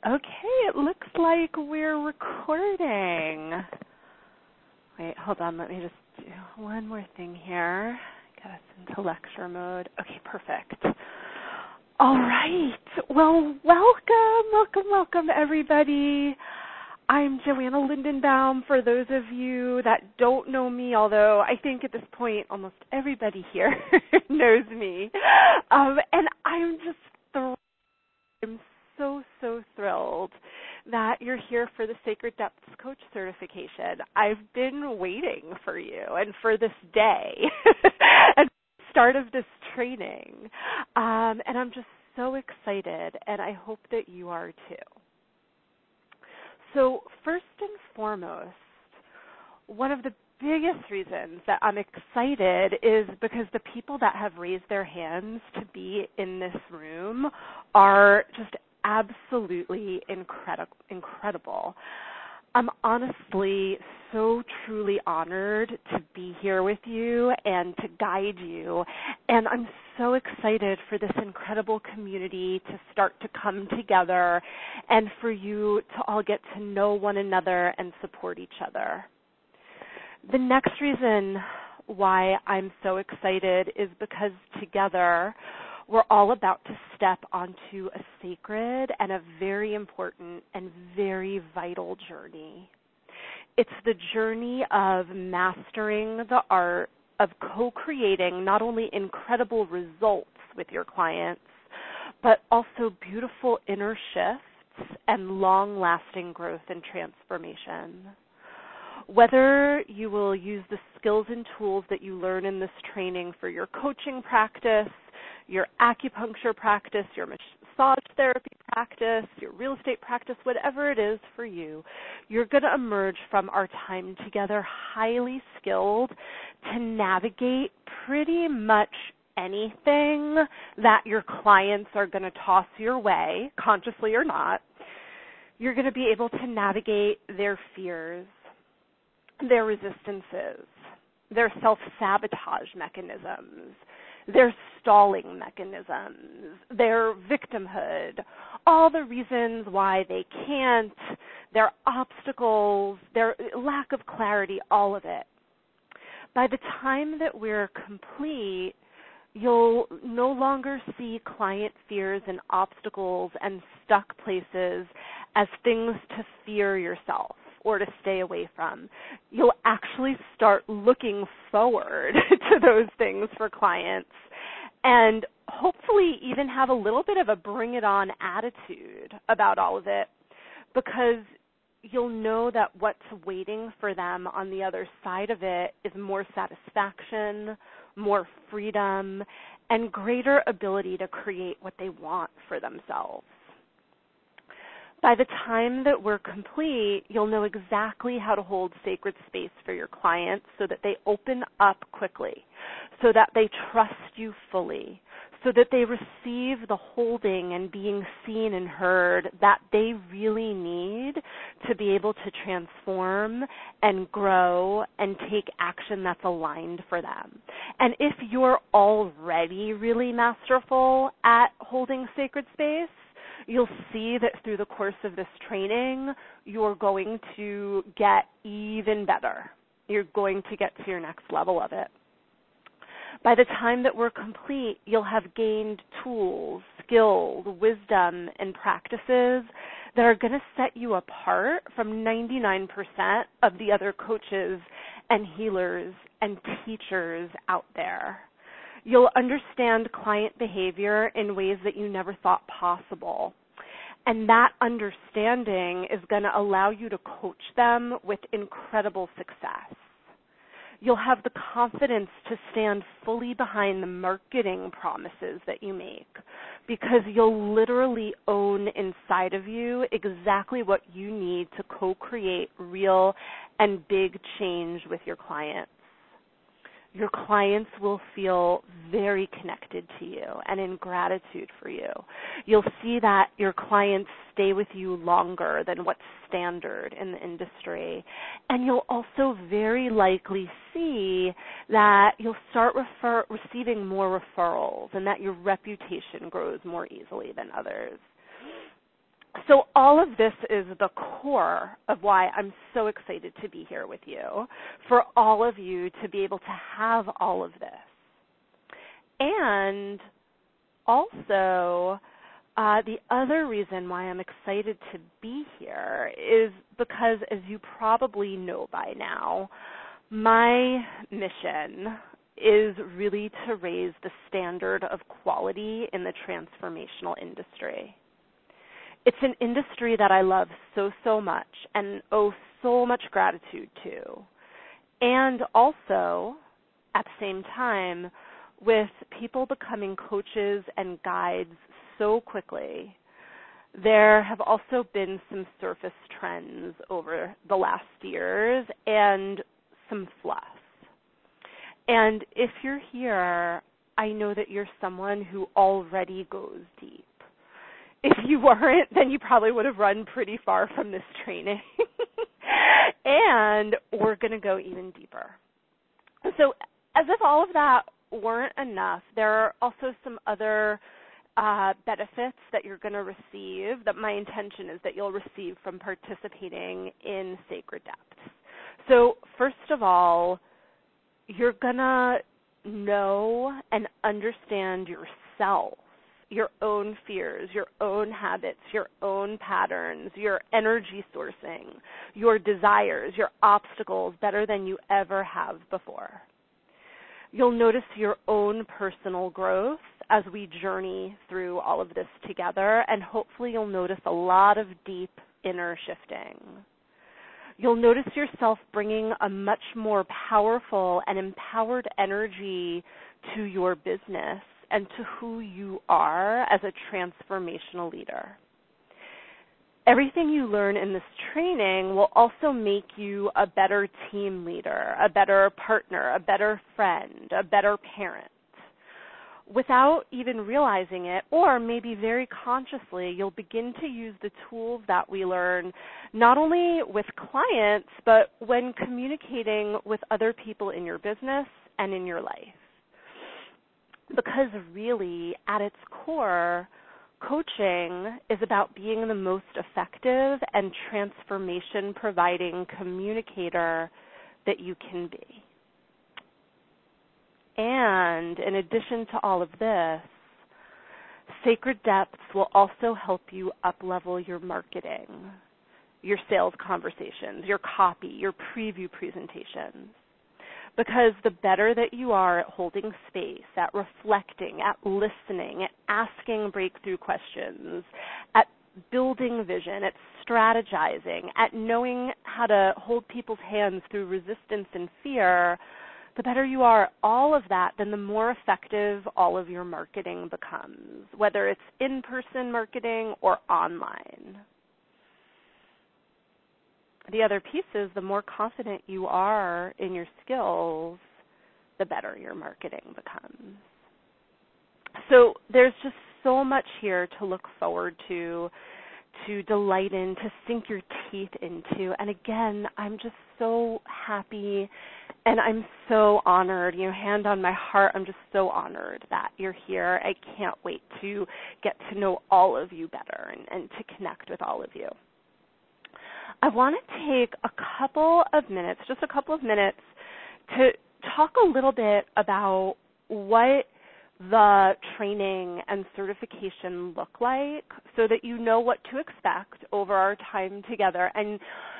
Okay, it looks like we're recording. Wait, hold on. Let me just do one more thing here. Get us into lecture mode. Okay, perfect. All right. Well, welcome, everybody. I'm Joanna Lindenbaum. For those of you that don't know me, although I think at this point almost everybody here knows me, and I'm just thrilled. I'm so thrilled that you're here for the Sacred Depths Coach Certification. I've been waiting for you and for this day and the start of this training. And I'm just so excited, and I hope that you are too. So first and foremost, one of the biggest reasons that I'm excited is because the people that have raised their hands to be in this room are just absolutely incredible. I'm honestly so truly honored to be here with you and to guide you, and I'm so excited for this incredible community to start to come together and for you to all get to know one another and support each other. The next reason why I'm so excited is because together we're all about to step onto a sacred and a very important and very vital journey. It's the journey of mastering the art of co-creating not only incredible results with your clients, but also beautiful inner shifts and long-lasting growth and transformation. Whether you will use the skills and tools that you learn in this training for your coaching practice, your acupuncture practice, your massage therapy practice, your real estate practice, whatever it is for you, you're going to emerge from our time together highly skilled to navigate pretty much anything that your clients are going to toss your way, consciously or not. You're going to be able to navigate their fears, their resistances, their self-sabotage mechanisms, their stalling mechanisms, their victimhood, all the reasons why they can't, their obstacles, their lack of clarity, all of it. By the time that we're complete, you'll no longer see client fears and obstacles and stuck places as things to fear yourself or to stay away from. You'll actually start looking forward to those things for clients and hopefully even have a little bit of a bring it on attitude about all of it, because you'll know that what's waiting for them on the other side of it is more satisfaction, more freedom, and greater ability to create what they want for themselves. By the time that we're complete, you'll know exactly how to hold sacred space for your clients so that they open up quickly, so that they trust you fully, so that they receive the holding and being seen and heard that they really need to be able to transform and grow and take action that's aligned for them. And if you're already really masterful at holding sacred space, you'll see that through the course of this training, you're going to get even better. You're going to get to your next level of it. By the time that we're complete, you'll have gained tools, skills, wisdom, and practices that are going to set you apart from 99% of the other coaches and healers and teachers out there. You'll understand client behavior in ways that you never thought possible. And that understanding is going to allow you to coach them with incredible success. You'll have the confidence to stand fully behind the marketing promises that you make, because you'll literally own inside of you exactly what you need to co-create real and big change with your clients. Your clients will feel very connected to you and in gratitude for you. You'll see that your clients stay with you longer than what's standard in the industry. And you'll also very likely see that you'll start receiving more referrals and that your reputation grows more easily than others. So all of this is the core of why I'm so excited to be here with you, for all of you to be able to have all of this. And also, the other reason why I'm excited to be here is because, as you probably know by now, my mission is really to raise the standard of quality in the transformational industry. It's an industry that I love so, so much and owe so much gratitude to. And also, at the same time, with people becoming coaches and guides so quickly, there have also been some surface trends over the last years and some fluff. And if you're here, I know that you're someone who already goes deep. If you weren't, then you probably would have run pretty far from this training. And we're going to go even deeper. So as if all of that weren't enough, there are also some other benefits that you're going to receive, that my intention is that you'll receive from participating in Sacred Depths. So first of all, you're going to know and understand yourself, your own fears, your own habits, your own patterns, your energy sourcing, your desires, your obstacles better than you ever have before. You'll notice your own personal growth as we journey through all of this together, and hopefully you'll notice a lot of deep inner shifting. You'll notice yourself bringing a much more powerful and empowered energy to your business and to who you are as a transformational leader. Everything you learn in this training will also make you a better team leader, a better partner, a better friend, a better parent. Without even realizing it, or maybe very consciously, you'll begin to use the tools that we learn not only with clients, but when communicating with other people in your business and in your life. Because really, at its core, coaching is about being the most effective and transformation-providing communicator that you can be. And in addition to all of this, Sacred Depths will also help you up-level your marketing, your sales conversations, your copy, your preview presentations. Because the better that you are at holding space, at reflecting, at listening, at asking breakthrough questions, at building vision, at strategizing, at knowing how to hold people's hands through resistance and fear, the better you are at all of that, then the more effective all of your marketing becomes, whether it's in-person marketing or online. The other piece is the more confident you are in your skills, the better your marketing becomes. So there's just so much here to look forward to delight in, to sink your teeth into. And again, I'm just so happy and I'm so honored. Hand on my heart, I'm just so honored that you're here. I can't wait to get to know all of you better and to connect with all of you. I want to take just a couple of minutes to talk a little bit about what the training and certification look like so that you know what to expect over our time together and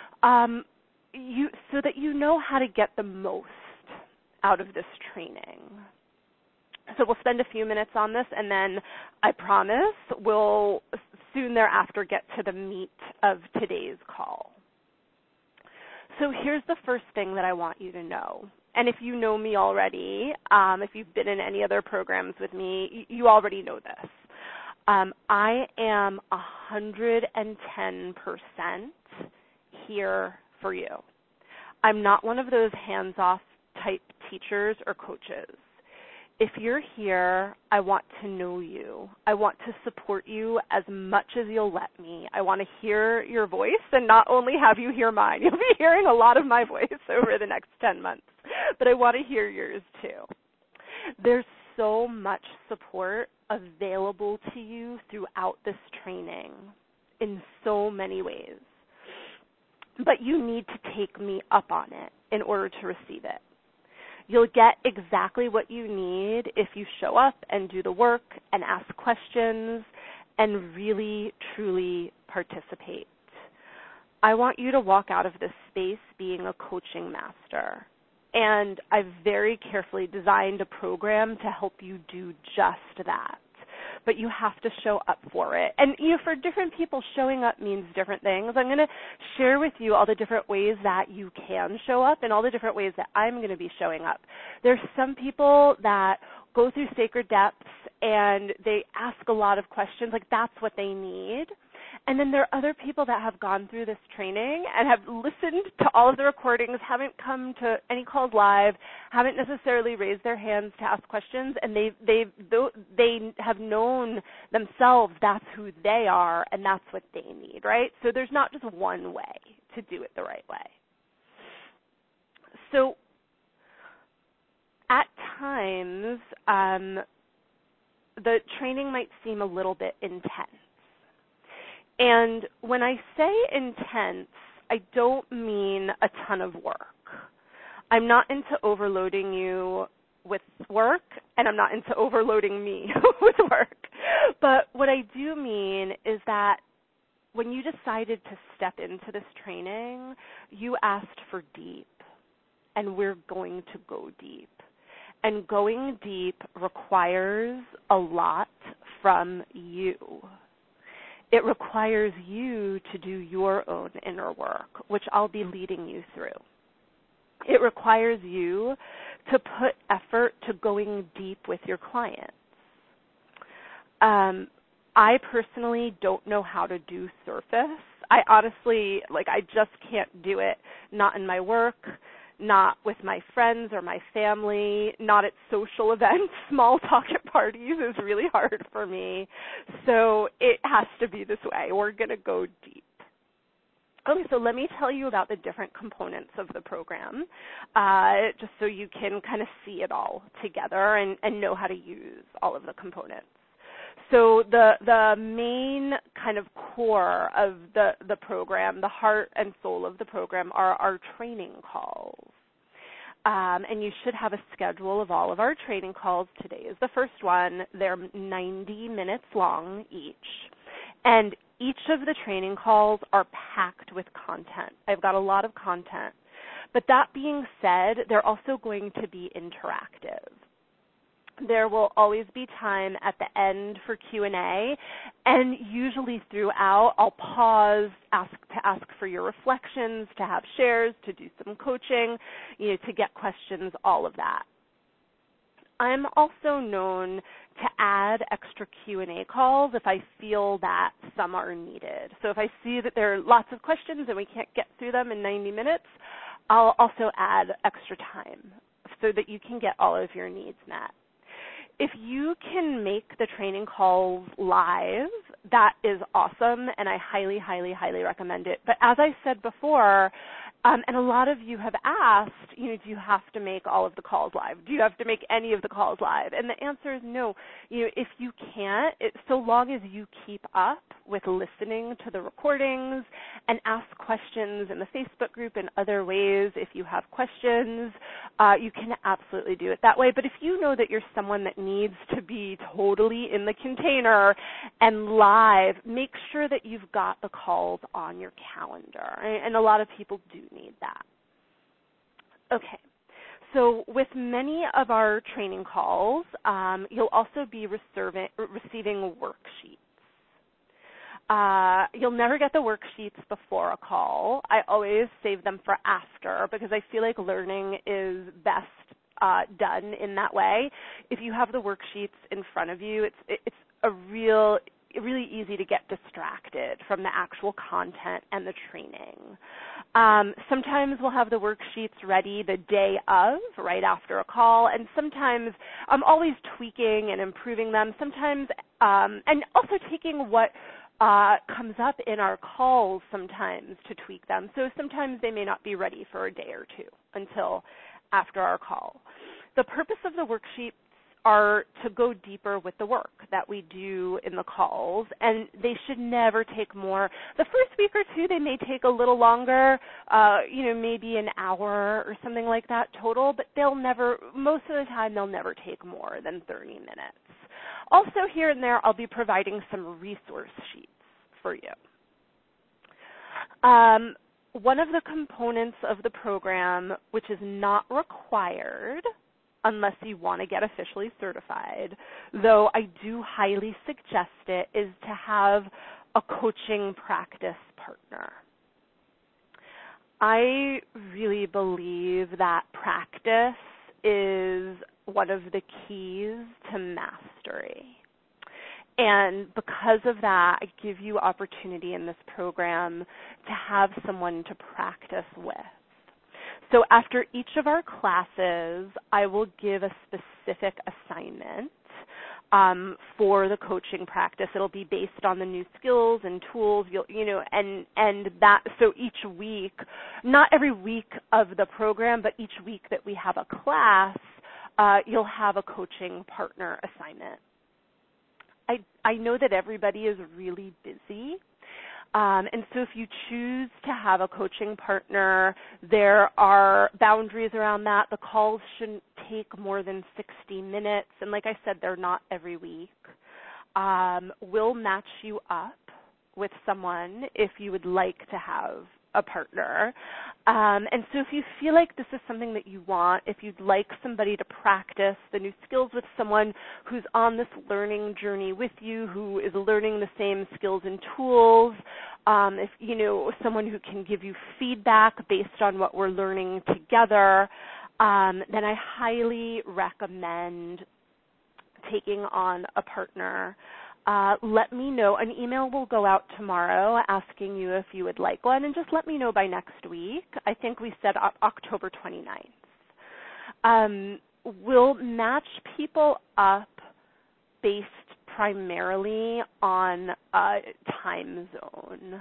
so that you know how to get the most out of this training. So we'll spend a few minutes on this, and then I promise we'll soon thereafter get to the meat of today's call. So here's the first thing that I want you to know. And if you know me already, if you've been in any other programs with me, you already know this. I am 110% here for you. I'm not one of those hands-off type teachers or coaches. If you're here, I want to know you. I want to support you as much as you'll let me. I want to hear your voice and not only have you hear mine. You'll be hearing a lot of my voice over the next 10 months, but I want to hear yours too. There's so much support available to you throughout this training in so many ways. But you need to take me up on it in order to receive it. You'll get exactly what you need if you show up and do the work and ask questions and really, truly participate. I want you to walk out of this space being a coaching master. And I've very carefully designed a program to help you do just that. But you have to show up for it. And for different people, showing up means different things. I'm going to share with you all the different ways that you can show up and all the different ways that I'm going to be showing up. There's some people that go through Sacred Depths and they ask a lot of questions, like that's what they need. And then there are other people that have gone through this training and have listened to all of the recordings, haven't come to any calls live, haven't necessarily raised their hands to ask questions, and they have known themselves that's who they are and that's what they need, right? So there's not just one way to do it the right way. So at times, the training might seem a little bit intense. And when I say intense, I don't mean a ton of work. I'm not into overloading you with work, and I'm not into overloading me with work. But what I do mean is that when you decided to step into this training, you asked for deep, and we're going to go deep. And going deep requires a lot from you. It requires you to do your own inner work, which I'll be leading you through. It requires you to put effort to going deep with your clients. I personally don't know how to do surface. I honestly, I just can't do it, not in my work, not with my friends or my family, not at social events. Small talk at parties is really hard for me. So it has to be this way. We're going to go deep. Okay, so let me tell you about the different components of the program, just so you can kind of see it all together and know how to use all of the components. So the main kind of core of the program, the heart and soul of the program, are our training calls. And you should have a schedule of all of our training calls. Today is the first one. They're 90 minutes long each. And each of the training calls are packed with content. I've got a lot of content. But that being said, they're also going to be interactive. There will always be time at the end for Q&A, and usually throughout I'll pause, to ask for your reflections, to have shares, to do some coaching, to get questions, all of that. I'm also known to add extra Q&A calls if I feel that some are needed. So if I see that there are lots of questions and we can't get through them in 90 minutes, I'll also add extra time so that you can get all of your needs met. If you can make the training calls live, that is awesome, and I highly, highly, highly recommend it. But as I said before, and a lot of you have asked, do you have to make all of the calls live? Do you have to make any of the calls live? And the answer is no. If you can't, so long as you keep up with listening to the recordings and ask questions in the Facebook group and other ways, if you have questions, you can absolutely do it that way. But if you know that you're someone that needs to be totally in the container and live, make sure that you've got the calls on your calendar. And a lot of people do need that. Okay. So with many of our training calls, you'll also be receiving worksheets. You'll never get the worksheets before a call. I always save them for after because I feel like learning is best done in that way. If you have the worksheets in front of you, it's really easy to get distracted from the actual content and the training. Sometimes we'll have the worksheets ready the day of, right after a call, and sometimes I'm always tweaking and improving them. Sometimes, and also taking what comes up in our calls sometimes to tweak them. So sometimes they may not be ready for a day or two until after our call. The purpose of the worksheets are to go deeper with the work that we do in the calls, and they should never take more. The first week or two, they may take a little longer, maybe an hour or something like that total, but most of the time, they'll never take more than 30 minutes. Also, here and there, I'll be providing some resource sheets for you. One of the components of the program, which is not required unless you want to get officially certified, though I do highly suggest it, is to have a coaching practice partner. I really believe that practice is one of the keys to mastery. And because of that, I give you opportunity in this program to have someone to practice with. So after each of our classes, I will give a specific assignment for the coaching practice. It'll be based on the new skills and tools, so each week, not every week of the program, but each week that we have a class, you'll have a coaching partner assignment. I know that everybody is really busy, and so if you choose to have a coaching partner, there are boundaries around that. The calls shouldn't take more than 60 minutes, and like I said, they're not every week. We'll match you up with someone if you would like to have a partner. And so if you feel like this is something that you want, if you'd like somebody to practice the new skills with someone who's on this learning journey with you, who is learning the same skills and tools, if someone who can give you feedback based on what we're learning together, then I highly recommend taking on a partner. Let me know. An email will go out tomorrow asking you if you would like one, and just let me know by next week. I think we said October 29th. We'll match people up based primarily on time zone.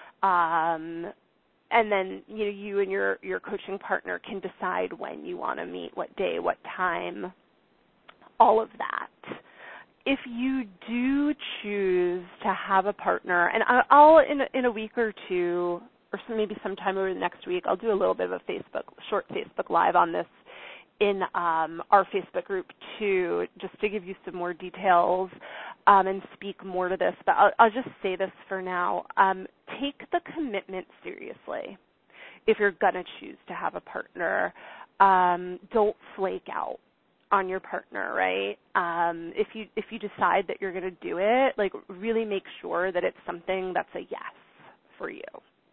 And then you and your coaching partner can decide when you want to meet, what day, what time, all of that. If you do choose to have a partner, and I'll in a week or two, or maybe sometime over the next week, I'll do a little bit of a short Facebook Live on this in our Facebook group too, just to give you some more details and speak more to this. But I'll just say this for now. Take the commitment seriously if you're going to choose to have a partner. Don't flake out on your partner, right? If you decide that you're going to do it, like really make sure that it's something that's a yes for you.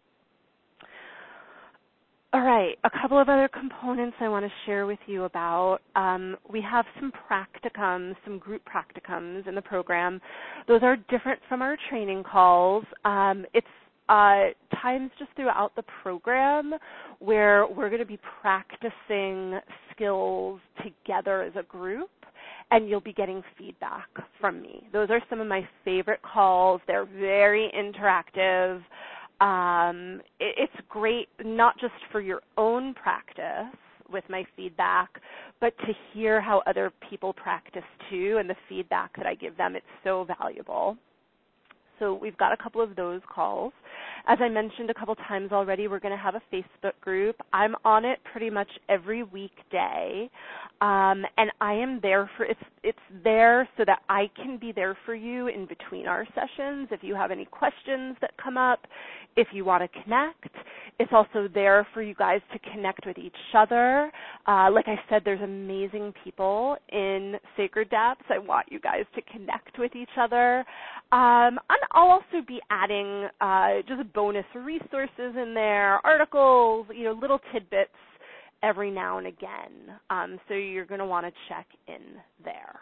All right, a couple of other components I want to share with you about. We have some practicums, some group practicums in the program. Those are different from our training calls. It's times just throughout the program where we're going to be practicing skills together as a group, and you'll be getting feedback from me. Those are some of my favorite calls. They're very interactive. It's great not just for your own practice with my feedback, but to hear how other people practice too, and the feedback that I give them. It's so valuable. So we've got a couple of those calls. As I mentioned a couple times already, we're going to have a Facebook group. I'm on it pretty much every weekday, and I am there for it's there so that I can be there for you in between our sessions. If you have any questions that come up, if you want to connect, it's also there for you guys to connect with each other. Like I said, there's amazing people in Sacred Depths. I want you guys to connect with each other. And I'll also be adding just bonus resources in there, articles, little tidbits every now and again. So you're going to want to check in there.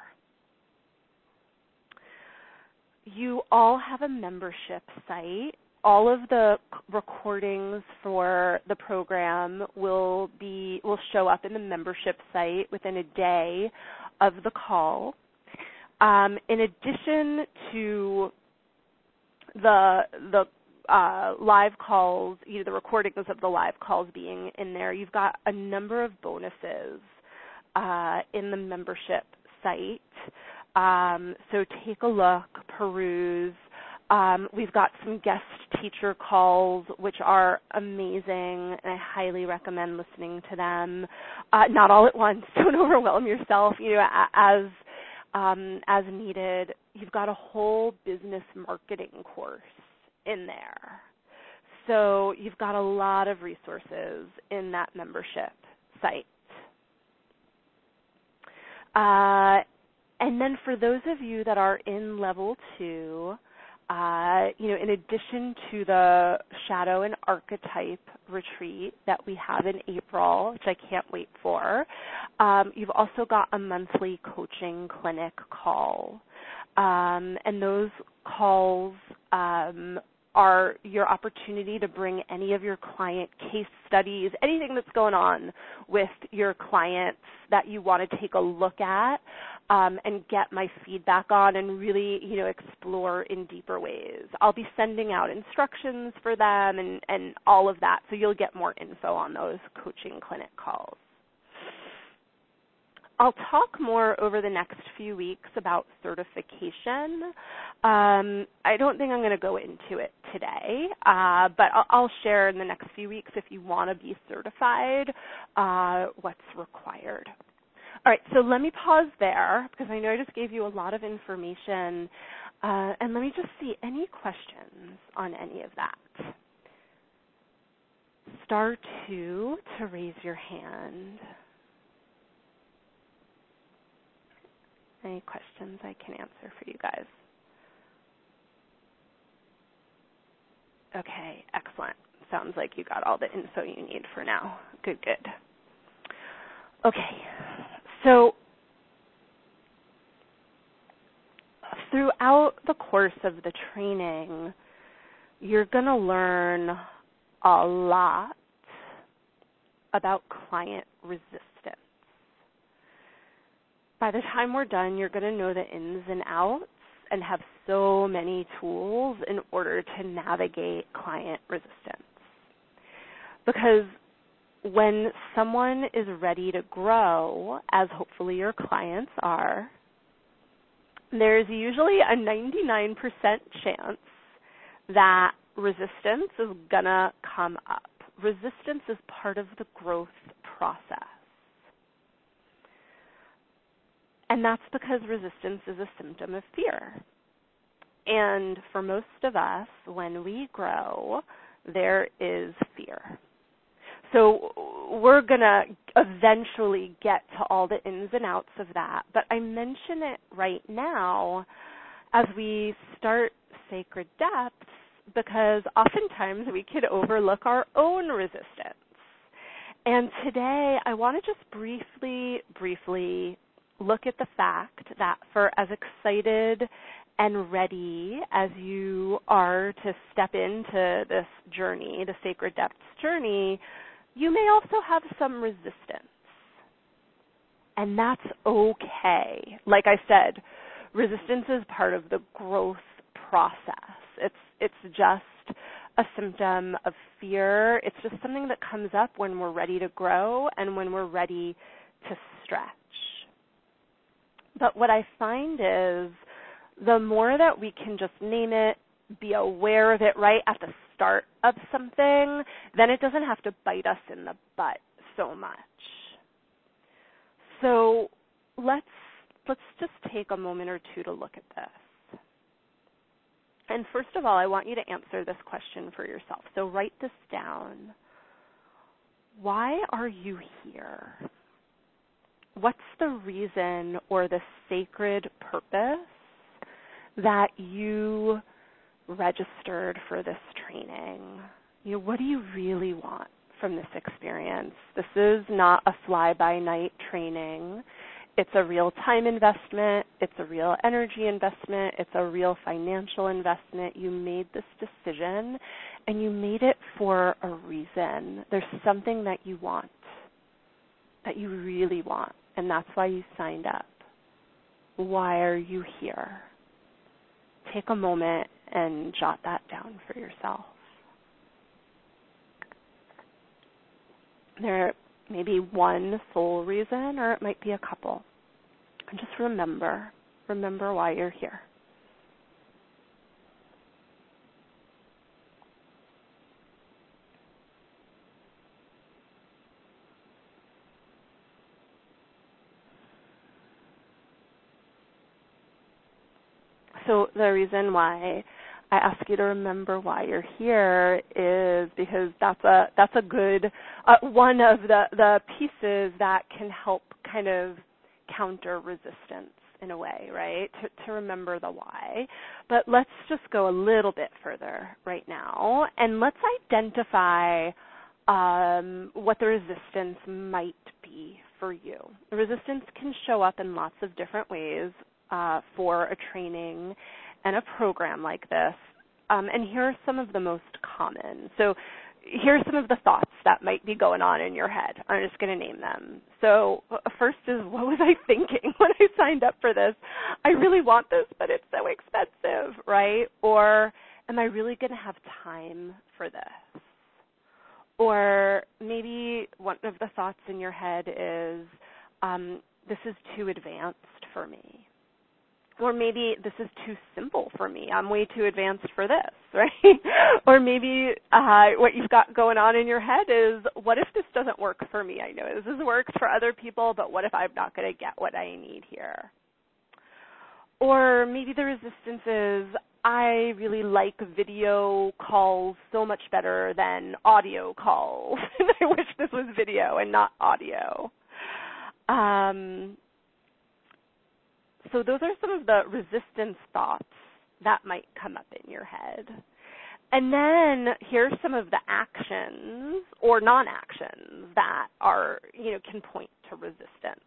You all have a membership site. All of the recordings for the program will show up in the membership site within a day of the call. In addition to the live calls, the recordings of the live calls being in there, you've got a number of bonuses in the membership site. So take a look, peruse. We've got some guest teacher calls, which are amazing, and I highly recommend listening to them. Not all at once. Don't overwhelm yourself. As needed. You've got a whole business marketing course in there. So you've got a lot of resources in that membership site. And then for those of you that are in level 2, in addition to the Shadow and Archetype retreat that we have in April, which I can't wait for, you've also got a monthly coaching clinic call. And those calls are your opportunity to bring any of your client case studies, anything that's going on with your clients that you want to take a look at and get my feedback on and really, explore in deeper ways. I'll be sending out instructions for them and all of that, so you'll get more info on those coaching clinic calls. I'll talk more over the next few weeks about certification. I don't think I'm going to go into it today, but I'll share in the next few weeks if you want to be certified what's required. All right, so let me pause there because I know I just gave you a lot of information, and let me just see any questions on any of that. Star 2 to raise your hand. Any questions I can answer for you guys? Okay, excellent. Sounds like you got all the info you need for now. Good. Okay, so throughout the course of the training, you're going to learn a lot about client resistance. By the time we're done, you're going to know the ins and outs and have so many tools in order to navigate client resistance. Because when someone is ready to grow, as hopefully your clients are, there's usually a 99% chance that resistance is going to come up. Resistance is part of the growth process. And that's because resistance is a symptom of fear. And for most of us, when we grow, there is fear. So we're going to eventually get to all the ins and outs of that. But I mention it right now as we start Sacred Depths because oftentimes we could overlook our own resistance. And today I want to just briefly look at the fact that for as excited and ready as you are to step into this journey, the Sacred Depths journey, you may also have some resistance. And that's okay. Like I said, resistance is part of the growth process. It's just a symptom of fear. It's just something that comes up when we're ready to grow and when we're ready to stretch. But what I find is the more that we can just name it, be aware of it right at the start of something, then it doesn't have to bite us in the butt so much. So let's just take a moment or two to look at this. And first of all, I want you to answer this question for yourself. So write this down. Why are you here? What's the reason or the sacred purpose that you registered for this training? What do you really want from this experience? This is not a fly-by-night training. It's a real time investment. It's a real energy investment. It's a real financial investment. You made this decision, and you made it for a reason. There's something that you want, that you really want. And that's why you signed up. Why are you here? Take a moment and jot that down for yourself. There may be one sole reason, or it might be a couple. And just remember why you're here. So the reason why I ask you to remember why you're here is because that's a good one of the pieces that can help kind of counter resistance in a way, right? To remember the why. But let's just go a little bit further right now, and let's identify what the resistance might be for you. The resistance can show up in lots of different ways for a training and a program like this. And here are some of the most common. So here are some of the thoughts that might be going on in your head. I'm just going to name them. So first is, what was I thinking when I signed up for this? I really want this, but it's so expensive, right? Or am I really going to have time for this? Or maybe one of the thoughts in your head is, this is too advanced for me. Or maybe this is too simple for me. I'm way too advanced for this, right? Or maybe what you've got going on in your head is, what if this doesn't work for me? I know this has worked for other people, but what if I'm not going to get what I need here? Or maybe the resistance is, I really like video calls so much better than audio calls. And I wish this was video and not audio. So those are some of the resistance thoughts that might come up in your head. And then here's some of the actions or non-actions that are, can point to resistance.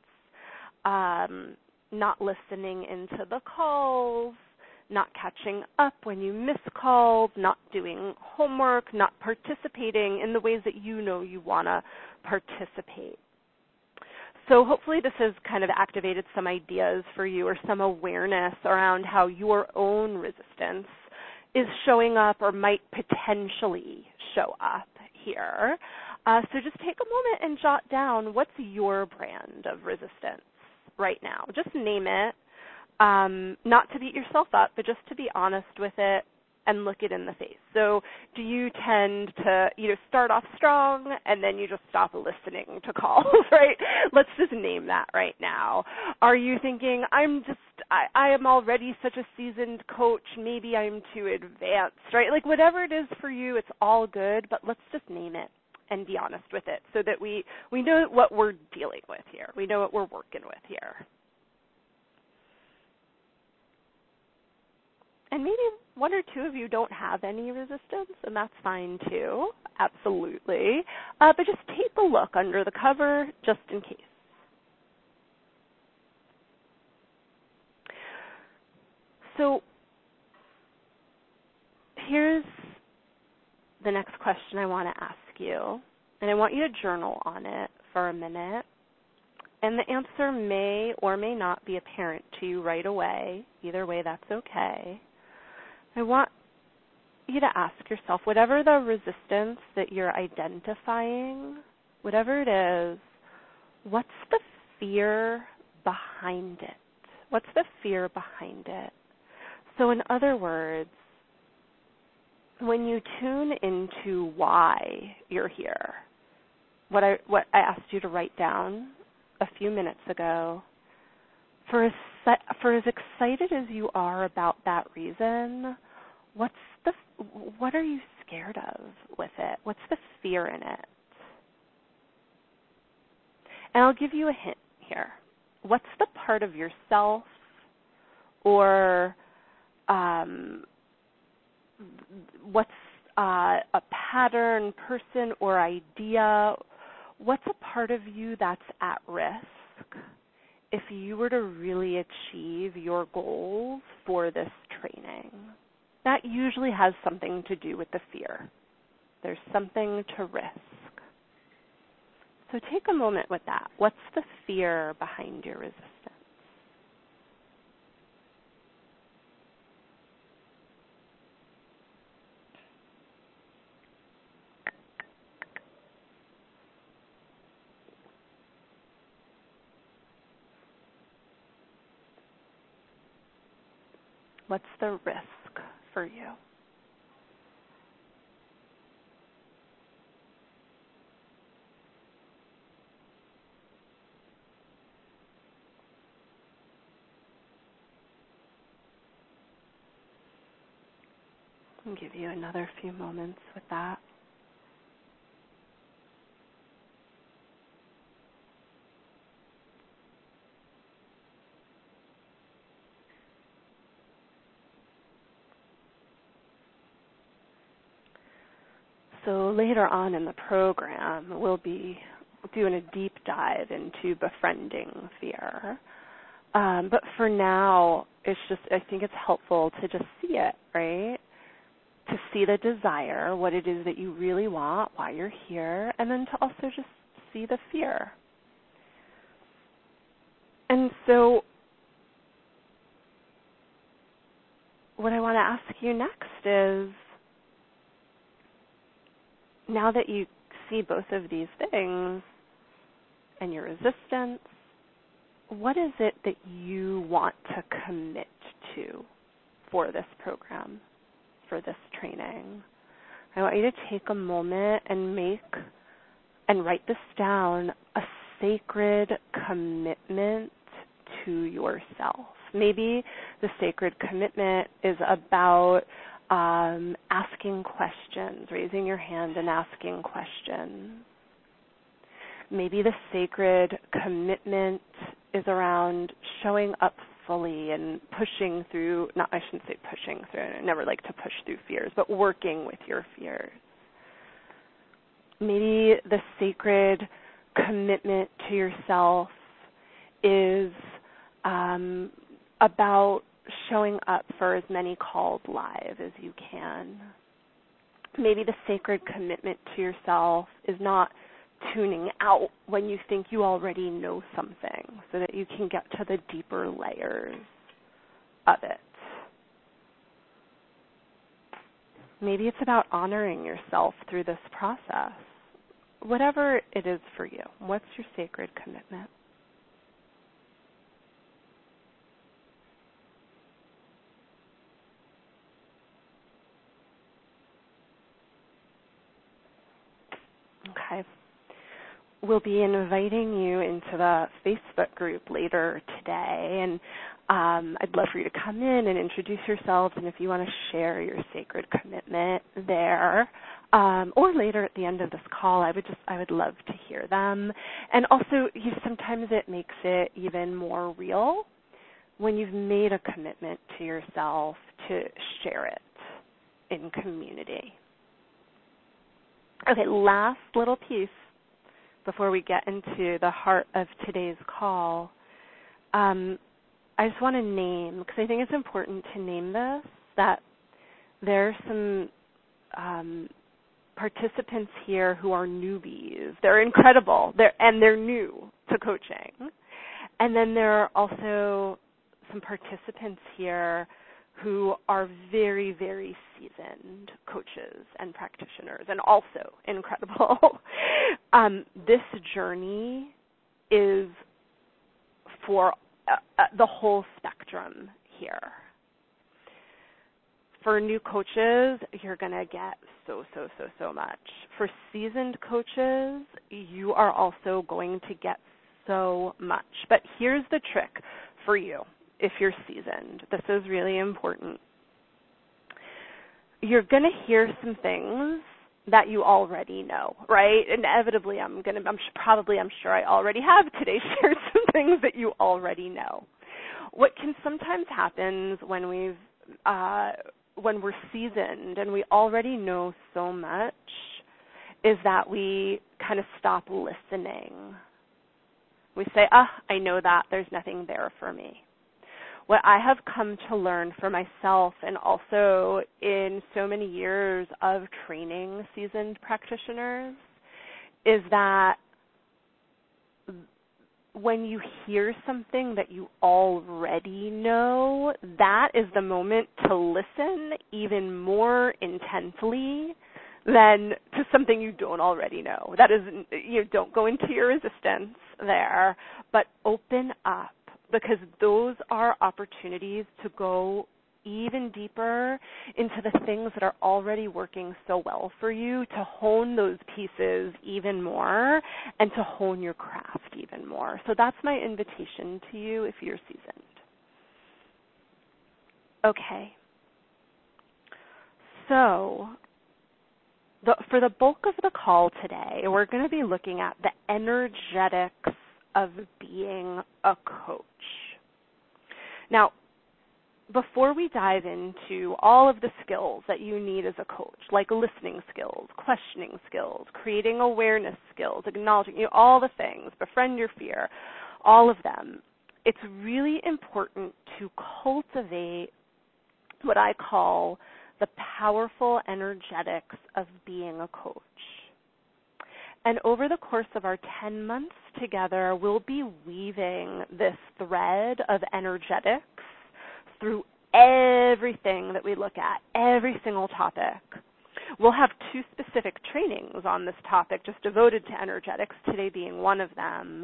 Not listening into the calls, not catching up when you miss calls, not doing homework, not participating in the ways that you know you want to participate. So hopefully this has kind of activated some ideas for you or some awareness around how your own resistance is showing up or might potentially show up here. So just take a moment and jot down, what's your brand of resistance right now? Just name it, not to beat yourself up, but just to be honest with it and look it in the face. So do you tend to, start off strong and then you just stop listening to calls, right? Let's just name that right now. Are you thinking, I am already such a seasoned coach, maybe I'm too advanced, right? Like whatever it is for you, it's all good, but let's just name it and be honest with it so that we know what we're dealing with here. We know what we're working with here. And maybe one or two of you don't have any resistance, and that's fine too, absolutely. But just take a look under the cover just in case. So here's the next question I want to ask you, and I want you to journal on it for a minute. And the answer may or may not be apparent to you right away. Either way, that's okay. I want you to ask yourself, whatever the resistance that you're identifying, whatever it is, what's the fear behind it? What's the fear behind it? So in other words, when you tune into why you're here, what I asked you to write down a few minutes ago, for as excited as you are about that reason, what are you scared of with it? What's the fear in it? And I'll give you a hint here. What's the part of yourself or what's a pattern, person, or idea? What's a part of you that's at risk if you were to really achieve your goals for this training? That usually has something to do with the fear. There's something to risk. So take a moment with that. What's the fear behind your resistance? What's the risk for you? I'll give you another few moments with that. So later on in the program, we'll be doing a deep dive into befriending fear. But for now, I think it's helpful to just see it, right? To see the desire, what it is that you really want, why you're here, and then to also just see the fear. And so what I want to ask you next is, now that you see both of these things and your resistance, what is it that you want to commit to for this program, for this training? I want you to take a moment and write this down, a sacred commitment to yourself. Maybe the sacred commitment is about asking questions, raising your hand and asking questions. Maybe the sacred commitment is around showing up fully and pushing through, I shouldn't say pushing through, I never like to push through fears, but working with your fears. Maybe the sacred commitment to yourself is about showing up for as many calls live as you can. Maybe the sacred commitment to yourself is not tuning out when you think you already know something, so that you can get to the deeper layers of it. Maybe it's about honoring yourself through this process. Whatever it is for you, what's your sacred commitment? Okay. We'll be inviting you into the Facebook group later today, and I'd love for you to come in and introduce yourselves, and if you want to share your sacred commitment there, or later at the end of this call, I would love to hear them. And also, sometimes it makes it even more real when you've made a commitment to yourself to share it in community. Okay, last little piece before we get into the heart of today's call. I just want to name, because I think it's important to name this, that there are some participants here who are newbies. They're incredible, they're new to coaching. And then there are also some participants here who are very, very seasoned coaches and practitioners, and also incredible. This journey is for the whole spectrum here. For new coaches, you're going to get so much. For seasoned coaches, you are also going to get so much. But here's the trick for you. If you're seasoned, this is really important. You're going to hear some things that you already know, right? Inevitably, I'm sure I already have today shared some things that you already know. What can sometimes happen when we're seasoned and we already know so much is that we kind of stop listening. We say, I know that, there's nothing there for me. What I have come to learn for myself, and also in so many years of training seasoned practitioners, is that when you hear something that you already know, that is the moment to listen even more intently than to something you don't already know. That is, don't go into your resistance there, but open up, because those are opportunities to go even deeper into the things that are already working so well for you, to hone those pieces even more and to hone your craft even more. So that's my invitation to you if you're seasoned. Okay. So for the bulk of the call today, we're going to be looking at the energetics of being a coach. Now, before we dive into all of the skills that you need as a coach, like listening skills, questioning skills, creating awareness skills, acknowledging, all the things, befriend your fear, all of them, it's really important to cultivate what I call the powerful energetics of being a coach. And over the course of our 10 months together, we'll be weaving this thread of energetics through everything that we look at, every single topic. We'll have 2 specific trainings on this topic just devoted to energetics, today being one of them.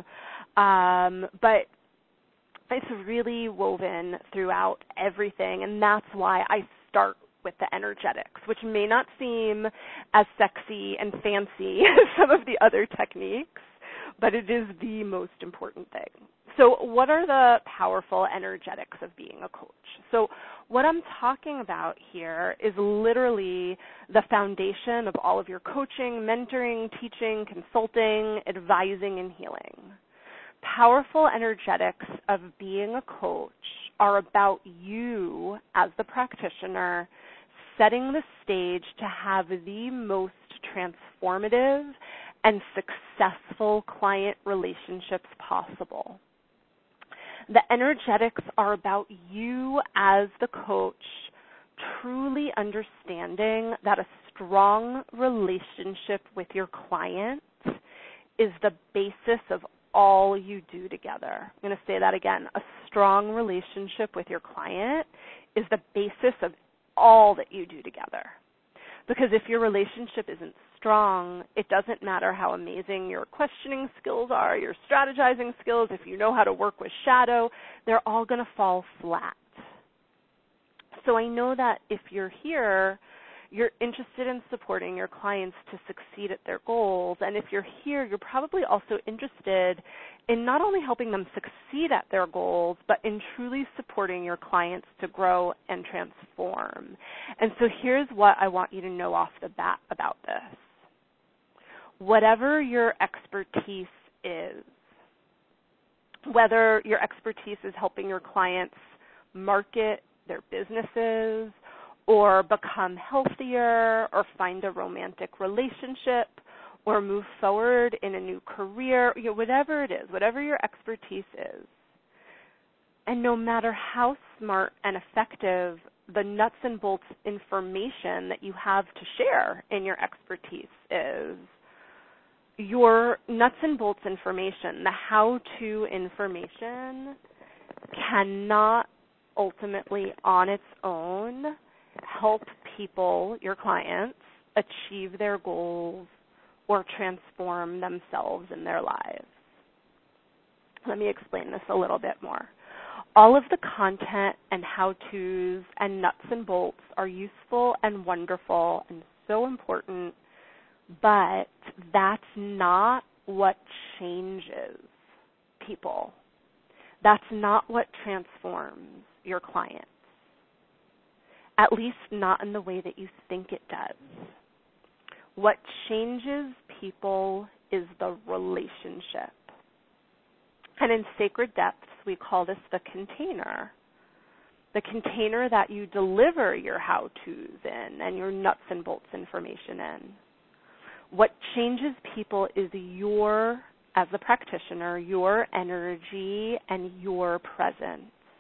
But it's really woven throughout everything, and that's why I start with the energetics, which may not seem as sexy and fancy as some of the other techniques, but it is the most important thing. So what are the powerful energetics of being a coach? So what I'm talking about here is literally the foundation of all of your coaching, mentoring, teaching, consulting, advising, and healing. Powerful energetics of being a coach are about you as the practitioner setting the stage to have the most transformative and successful client relationships possible. The energetics are about you as the coach truly understanding that a strong relationship with your client is the basis of all you do together. I'm going to say that again. A strong relationship with your client is the basis of all that you do together. Because if your relationship isn't strong, it doesn't matter how amazing your questioning skills are, your strategizing skills, if you know how to work with shadow, they're all going to fall flat. So I know that if you're here, you're interested in supporting your clients to succeed at their goals. And if you're here, you're probably also interested in not only helping them succeed at their goals, but in truly supporting your clients to grow and transform. And so here's what I want you to know off the bat about this. Whatever your expertise is, whether your expertise is helping your clients market their businesses, or become healthier, or find a romantic relationship, or move forward in a new career, whatever it is, whatever your expertise is. And no matter how smart and effective the nuts and bolts information that you have to share in your expertise is, your nuts and bolts information, the how-to information, cannot ultimately on its own help people, your clients, achieve their goals or transform themselves in their lives. Let me explain this a little bit more. All of the content and how-tos and nuts and bolts are useful and wonderful and so important, but that's not what changes people. That's not what transforms your clients. At least not in the way that you think it does. What changes people is the relationship. And in Sacred Depths, we call this the container that you deliver your how-tos in and your nuts and bolts information in. What changes people is your, as a practitioner, your energy and your presence.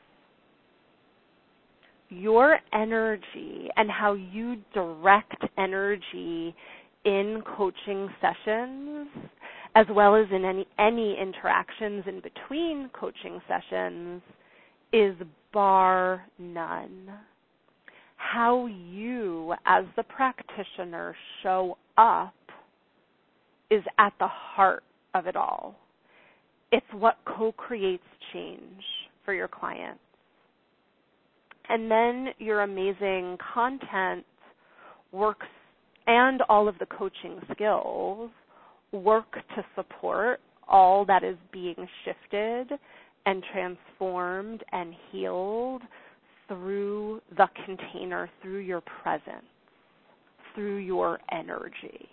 Your energy and how you direct energy in coaching sessions, as well as in any interactions in between coaching sessions, is bar none. How you, as the practitioner, show up is at the heart of it all. It's what co-creates change for your clients. And then your amazing content works, and all of the coaching skills work to support all that is being shifted and transformed and healed through the container, through your presence, through your energy.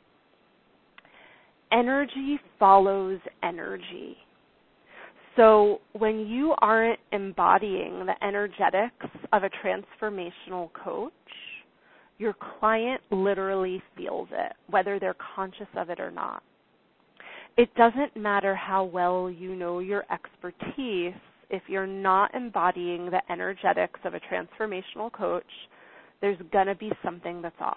Energy follows energy. So when you aren't embodying the energetics of a transformational coach, your client literally feels it, whether they're conscious of it or not. It doesn't matter how well you know your expertise. If you're not embodying the energetics of a transformational coach, there's going to be something that's off.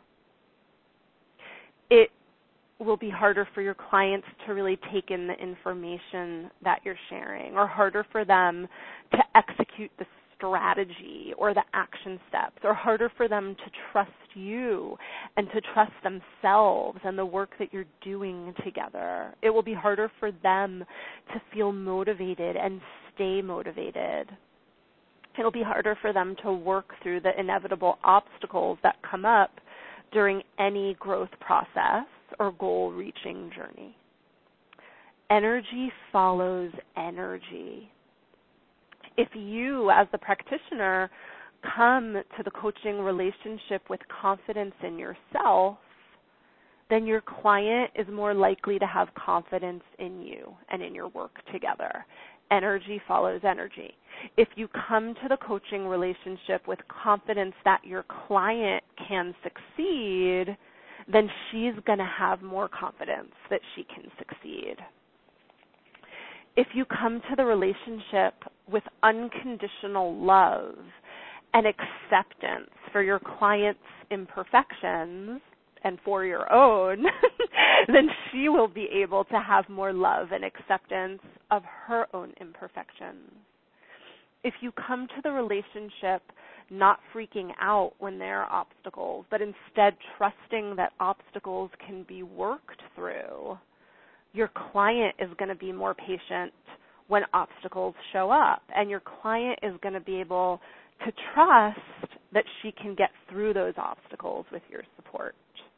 It will be harder for your clients to really take in the information that you're sharing, or harder for them to execute the strategy or the action steps, or harder for them to trust you and to trust themselves and the work that you're doing together. It will be harder for them to feel motivated and stay motivated. It'll be harder for them to work through the inevitable obstacles that come up during any growth process or goal-reaching journey. Energy follows energy. If you, as the practitioner, come to the coaching relationship with confidence in yourself, then your client is more likely to have confidence in you and in your work together. Energy follows energy. If you come to the coaching relationship with confidence that your client can succeed, then she's going to have more confidence that she can succeed. If you come to the relationship with unconditional love and acceptance for your client's imperfections and for your own, then she will be able to have more love and acceptance of her own imperfections. If you come to the relationship not freaking out when there are obstacles, but instead trusting that obstacles can be worked through, your client is going to be more patient when obstacles show up, and your client is going to be able to trust that she can get through those obstacles with your support.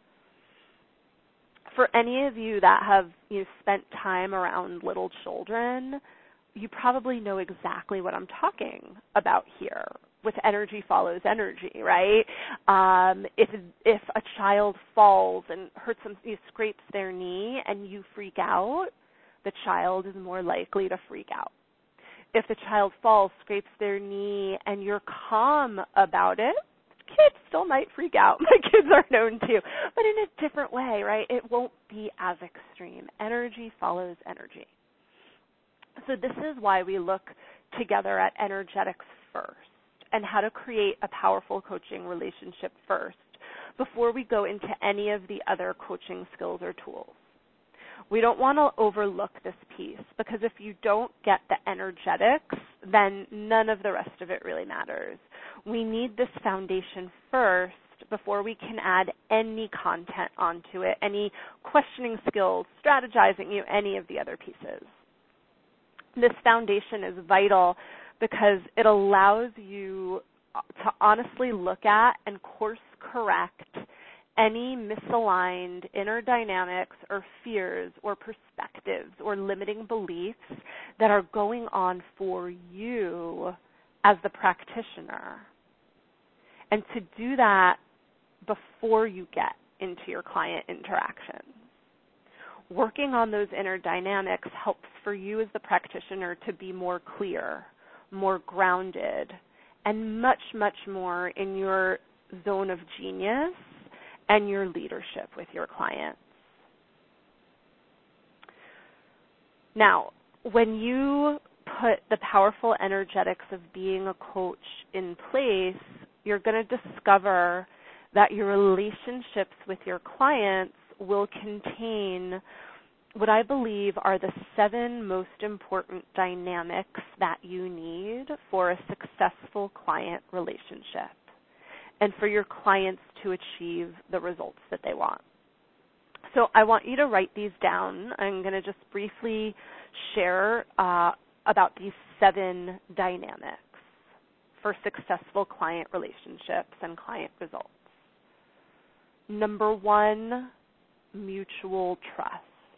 For any of you that have spent time around little children, you probably know exactly what I'm talking about here with energy follows energy, right? If a child falls and scrapes their knee and you freak out, the child is more likely to freak out. If the child falls, scrapes their knee, and you're calm about it, kids still might freak out. My kids are known to, but in a different way, right? It won't be as extreme. Energy follows energy. So this is why we look together at energetics first and how to create a powerful coaching relationship first before we go into any of the other coaching skills or tools. We don't want to overlook this piece, because if you don't get the energetics, then none of the rest of it really matters. We need this foundation first before we can add any content onto it, any questioning skills, strategizing, any of the other pieces. This foundation is vital because it allows you to honestly look at and course correct any misaligned inner dynamics or fears or perspectives or limiting beliefs that are going on for you as the practitioner. And to do that before you get into your client interactions. Working on those inner dynamics helps for you as the practitioner to be more clear, more grounded, and much, much more in your zone of genius and your leadership with your clients. Now, when you put the powerful energetics of being a coach in place, you're going to discover that your relationships with your clients will contain what I believe are the 7 most important dynamics that you need for a successful client relationship and for your clients to achieve the results that they want. So I want you to write these down. I'm going to just briefly share about these 7 dynamics. for successful client relationships and client results. Number one, mutual trust.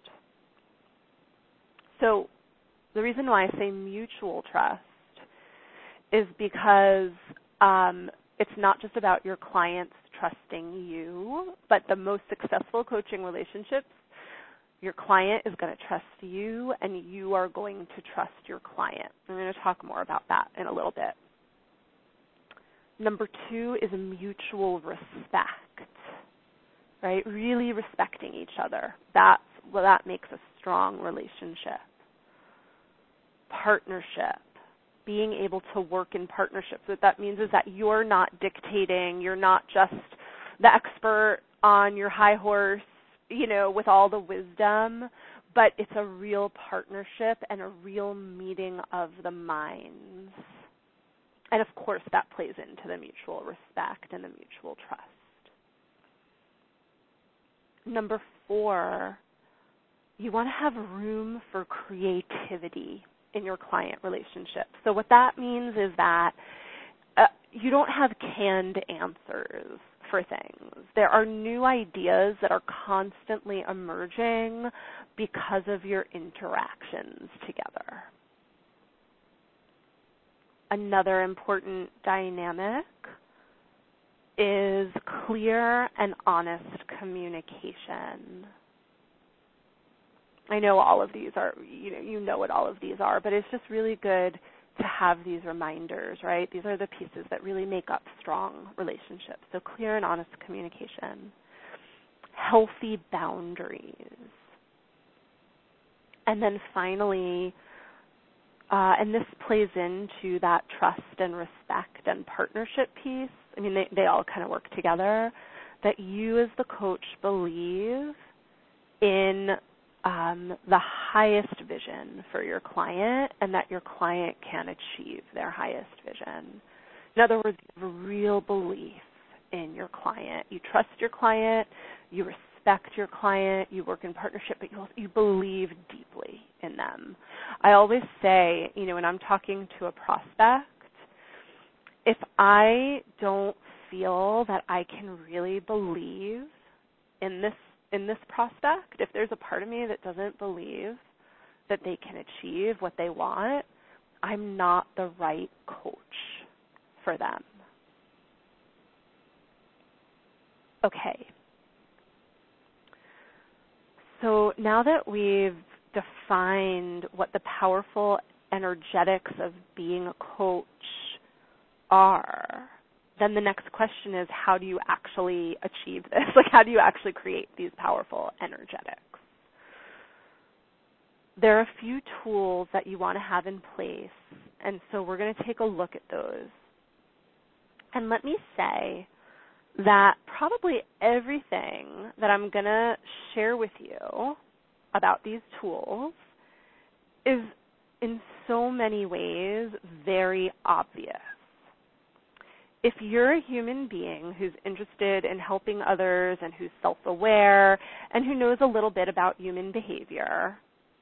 So the reason why I say mutual trust is because it's not just about your clients trusting you, but the most successful coaching relationships, your client is going to trust you and you are going to trust your client. I'm going to talk more about that in a little bit. Number two is mutual respect, right? Really respecting each other. That makes a strong relationship. Partnership. Being able to work in partnerships. What that means is that you're not dictating, you're not just the expert on your high horse, with all the wisdom, but it's a real partnership and a real meeting of the minds. And of course, that plays into the mutual respect and the mutual trust. Number four, you want to have room for creativity in your client relationship. So what that means is that you don't have canned answers for things. There are new ideas that are constantly emerging because of your interactions together. Another important dynamic is clear and honest communication. I know all of these are, you know what all of these are, but it's just really good to have these reminders, right? These are the pieces that really make up strong relationships. So clear and honest communication, healthy boundaries, and then finally, and this plays into that trust and respect and partnership piece. I mean, they all kind of work together, that you as the coach believe in the highest vision for your client and that your client can achieve their highest vision. In other words, you have a real belief in your client. You trust your client, you respect your client, you work in partnership, but you believe deeply in them. I always say, when I'm talking to a prospect, if I don't feel that I can really believe in this prospect, if there's a part of me that doesn't believe that they can achieve what they want, I'm not the right coach for them. Okay. So now that we've defined what the powerful energetics of being a coach are, then the next question is, how do you actually achieve this? How do you actually create these powerful energetics? There are a few tools that you want to have in place, and so we're going to take a look at those. And let me say that probably everything that I'm going to share with you about these tools is in so many ways very obvious. If you're a human being who's interested in helping others and who's self-aware and who knows a little bit about human behavior,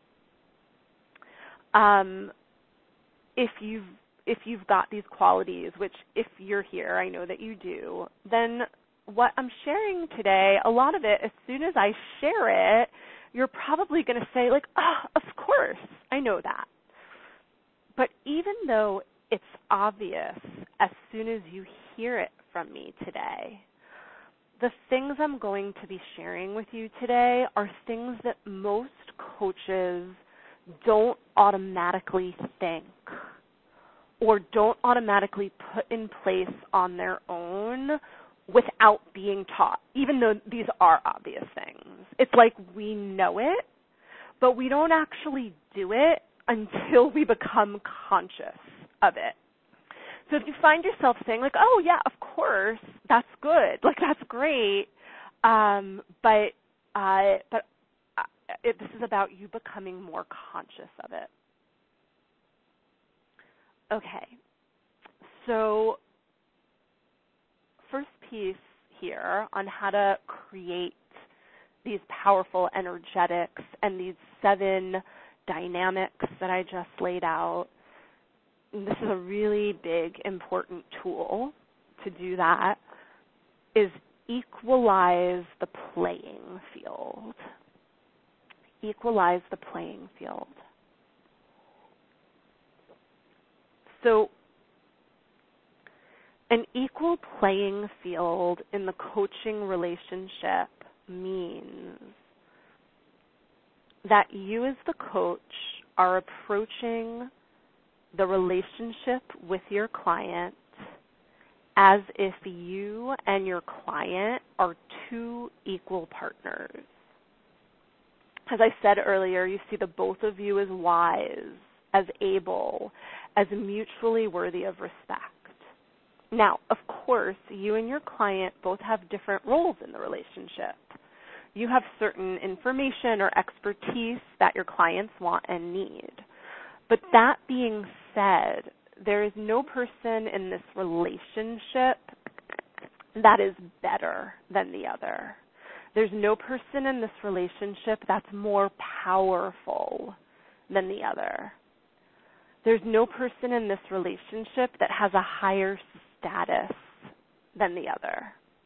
if you've got these qualities, which if you're here, I know that you do, then what I'm sharing today, a lot of it, as soon as I share it, you're probably going to say, of course, I know that. But even though it's obvious as soon as you hear it from me today, the things I'm going to be sharing with you today are things that most coaches don't automatically think or don't automatically put in place on their own without being taught, even though these are obvious things. It's like we know it, but we don't actually do it until we become conscious of it. So if you find yourself saying oh yeah, of course, that's good, that's great, but this is about you becoming more conscious of it. Okay, so first piece here on how to create these powerful energetics and these 7 dynamics that I just laid out and this is a really big, important tool to do that, is equalize the playing field. Equalize the playing field. So an equal playing field in the coaching relationship means that you as the coach are approaching the relationship with your client as if you and your client are two equal partners. As I said earlier, you see the both of you as wise, as able, as mutually worthy of respect. Now, of course, you and your client both have different roles in the relationship. You have certain information or expertise that your clients want and need. But that being said, there is no person in this relationship that is better than the other. There's no person in this relationship that's more powerful than the other. There's no person in this relationship that has a higher status than the other.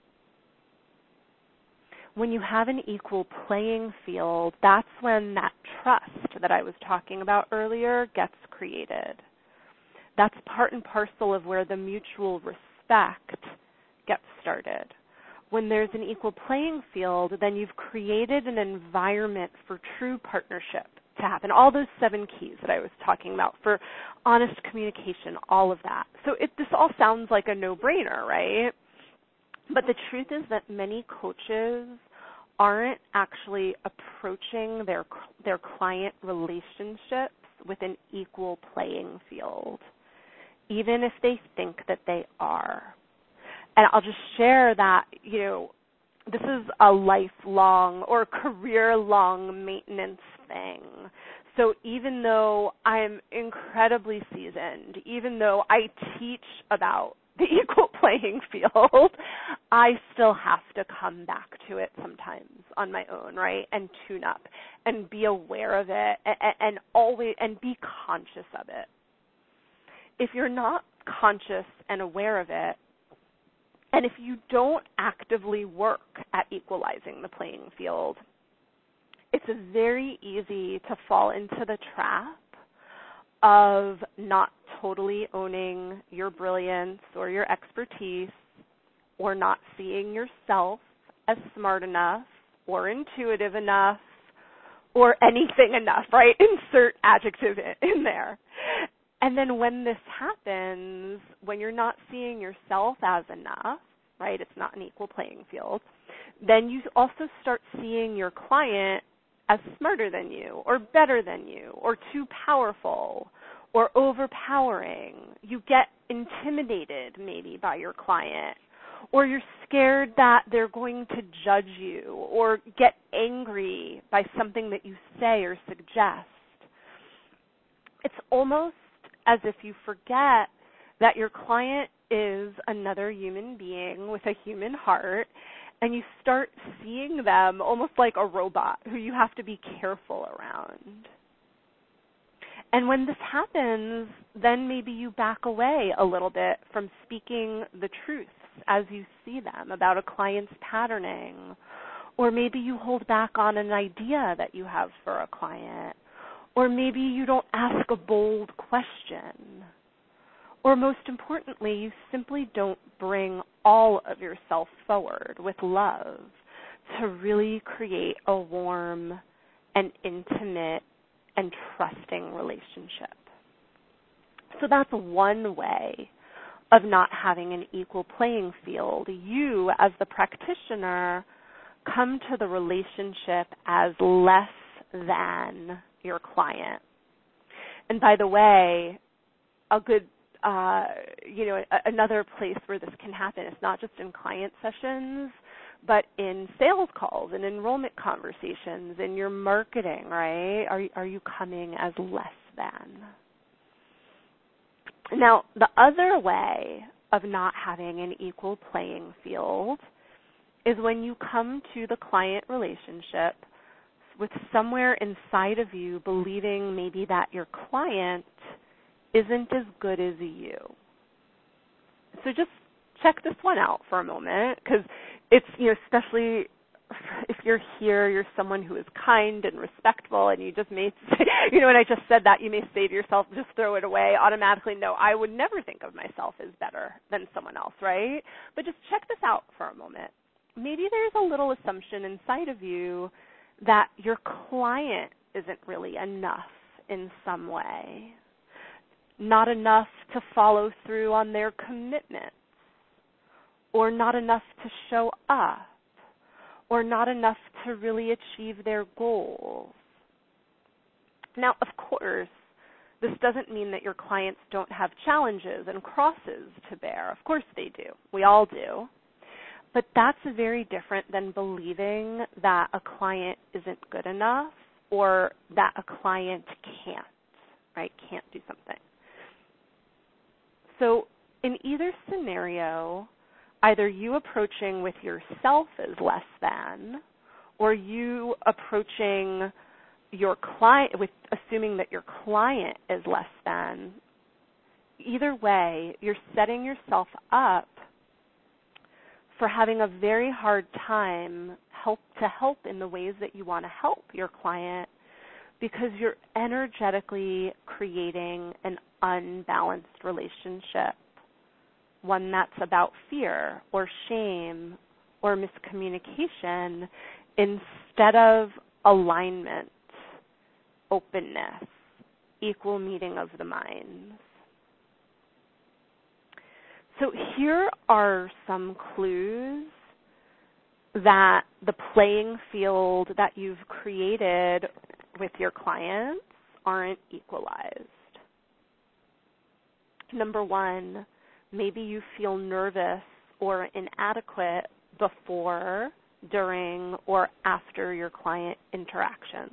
When you have an equal playing field, that's when that trust that I was talking about earlier gets created. That's part and parcel of where the mutual respect gets started. When there's an equal playing field, then you've created an environment for true partnership to happen. All those 7 keys that I was talking about for honest communication, all of that. So this all sounds like a no-brainer, right? But the truth is that many coaches aren't actually approaching their client relationships with an equal playing field, even if they think that they are. And I'll just share that, this is a lifelong or career-long maintenance thing. So even though I'm incredibly seasoned, even though I teach about the equal playing field, I still have to come back to it sometimes on my own, right? And tune up and be aware of it and always and be conscious of it. If you're not conscious and aware of it, and if you don't actively work at equalizing the playing field, it's very easy to fall into the trap of not totally owning your brilliance or your expertise, or not seeing yourself as smart enough or intuitive enough or anything enough, right? Insert adjective in there. And then when this happens, when you're not seeing yourself as enough, right, it's not an equal playing field, then you also start seeing your client as smarter than you or better than you or too powerful or overpowering. You get intimidated maybe by your client, or you're scared that they're going to judge you or get angry by something that you say or suggest. It's almost as if you forget that your client is another human being with a human heart, and you start seeing them almost like a robot who you have to be careful around. And when this happens, then maybe you back away a little bit from speaking the truths as you see them about a client's patterning, or maybe you hold back on an idea that you have for a client, or maybe you don't ask a bold question. Or most importantly, you simply don't bring all of yourself forward with love to really create a warm and intimate and trusting relationship. So that's one way of not having an equal playing field. You, as the practitioner, come to the relationship as less than your client. And by the way, a good another place where this can happen is not just in client sessions, but in sales calls and enrollment conversations, in your marketing, right? Are you coming as less than? Now, the other way of not having an equal playing field is when you come to the client relationship with somewhere inside of you believing maybe that your client isn't as good as you. So just check this one out for a moment, because it's, especially if you're here, you're someone who is kind and respectful, and you just may say, when I just said that, you may say to yourself, just throw it away automatically. No, I would never think of myself as better than someone else, right? But just check this out for a moment. Maybe there's a little assumption inside of you that your client isn't really enough in some way, not enough to follow through on their commitments, or not enough to show up, or not enough to really achieve their goals. Now, of course, this doesn't mean that your clients don't have challenges and crosses to bear. Of course they do. We all do. But that's very different than believing that a client isn't good enough or that a client can't, right? Can't do something. So in either scenario, either you approaching with yourself as less than, or you approaching your client with assuming that your client is less than, either way, you're setting yourself up for having a very hard time to help in the ways that you want to help your client, because you're energetically creating an unbalanced relationship, one that's about fear or shame or miscommunication instead of alignment, openness, equal meeting of the minds. So here are some clues that the playing field that you've created with your clients aren't equalized. Number one, maybe you feel nervous or inadequate before, during, or after your client interaction.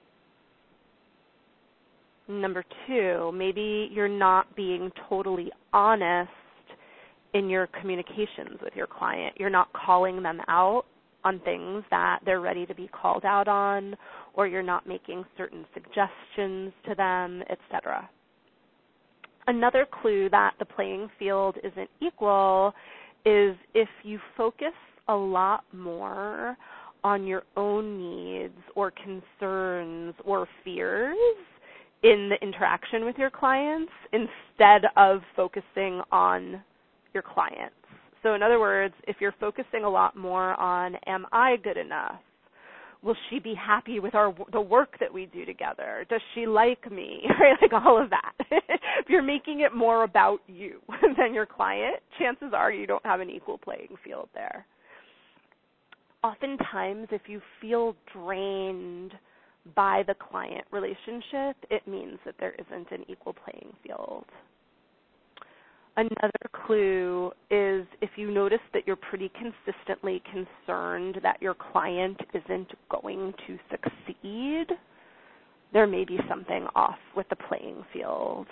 Number two, maybe you're not being totally honest in your communications with your client. You're not calling them out on things that they're ready to be called out on, or you're not making certain suggestions to them, etc. Another clue that the playing field isn't equal is if you focus a lot more on your own needs or concerns or fears in the interaction with your clients instead of focusing on your clients. So in other words, if you're focusing a lot more on, am I good enough? Will she be happy with the work that we do together? Does she like me? Right? Like all of that. If you're making it more about you than your client, chances are you don't have an equal playing field there. Oftentimes, if you feel drained by the client relationship, it means that there isn't an equal playing field. Another clue is if you notice that you're pretty consistently concerned that your client isn't going to succeed, there may be something off with the playing field.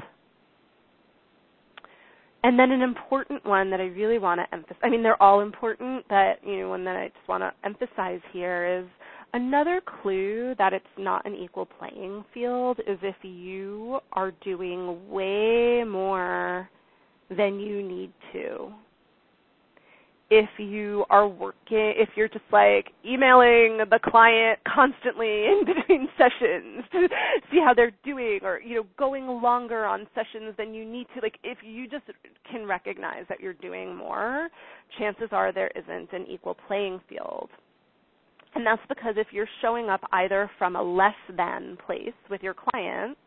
And then an important one that I really want to emphasize, they're all important, but one that I just want to emphasize here is another clue that it's not an equal playing field is if you are doing way more than you need to. If you are if you're just like emailing the client constantly in between sessions to see how they're doing, or, going longer on sessions than you need to, if you just can recognize that you're doing more, chances are there isn't an equal playing field. And that's because if you're showing up either from a less than place with your clients,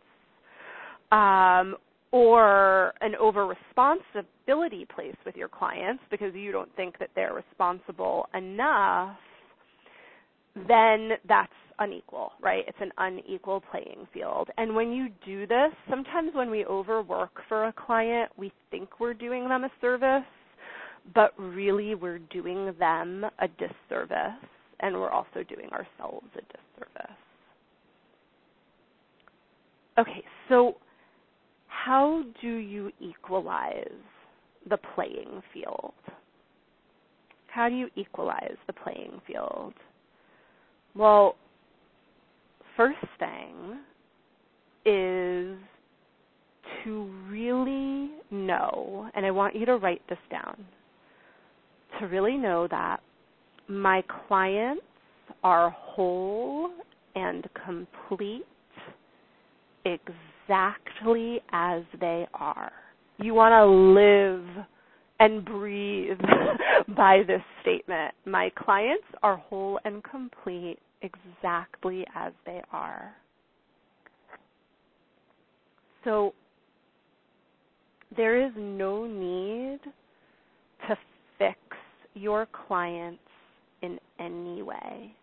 or an over-responsibility place with your clients because you don't think that they're responsible enough, then that's unequal, right? It's an unequal playing field. And when you do this, sometimes when we overwork for a client, we think we're doing them a service, but really we're doing them a disservice, and we're also doing ourselves a disservice. Okay, so how do you equalize the playing field? How do you equalize the playing field? Well, first thing is to really know, and I want you to write this down, to really know that my clients are whole and complete exactly as they are. You want to live and breathe by this statement. My clients are whole and complete exactly as they are. So there is no need to fix your clients in any way.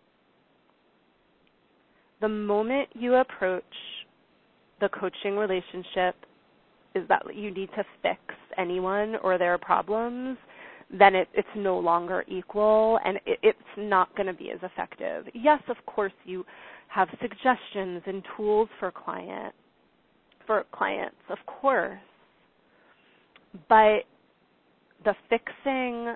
The moment you approach the coaching relationship is that you need to fix anyone or their problems, then it's no longer equal, and it's not going to be as effective. Yes, of course, you have suggestions and tools for clients, of course, but the fixing,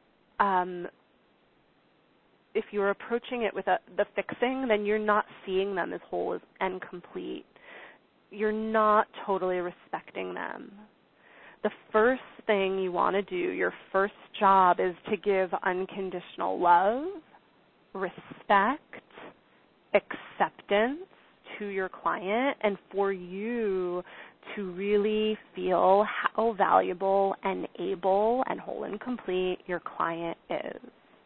if you're approaching it with the fixing, then you're not seeing them as whole and complete. You're not totally respecting them. The first thing you want to do, your first job, is to give unconditional love, respect, acceptance to your client, and for you to really feel how valuable and able and whole and complete your client is.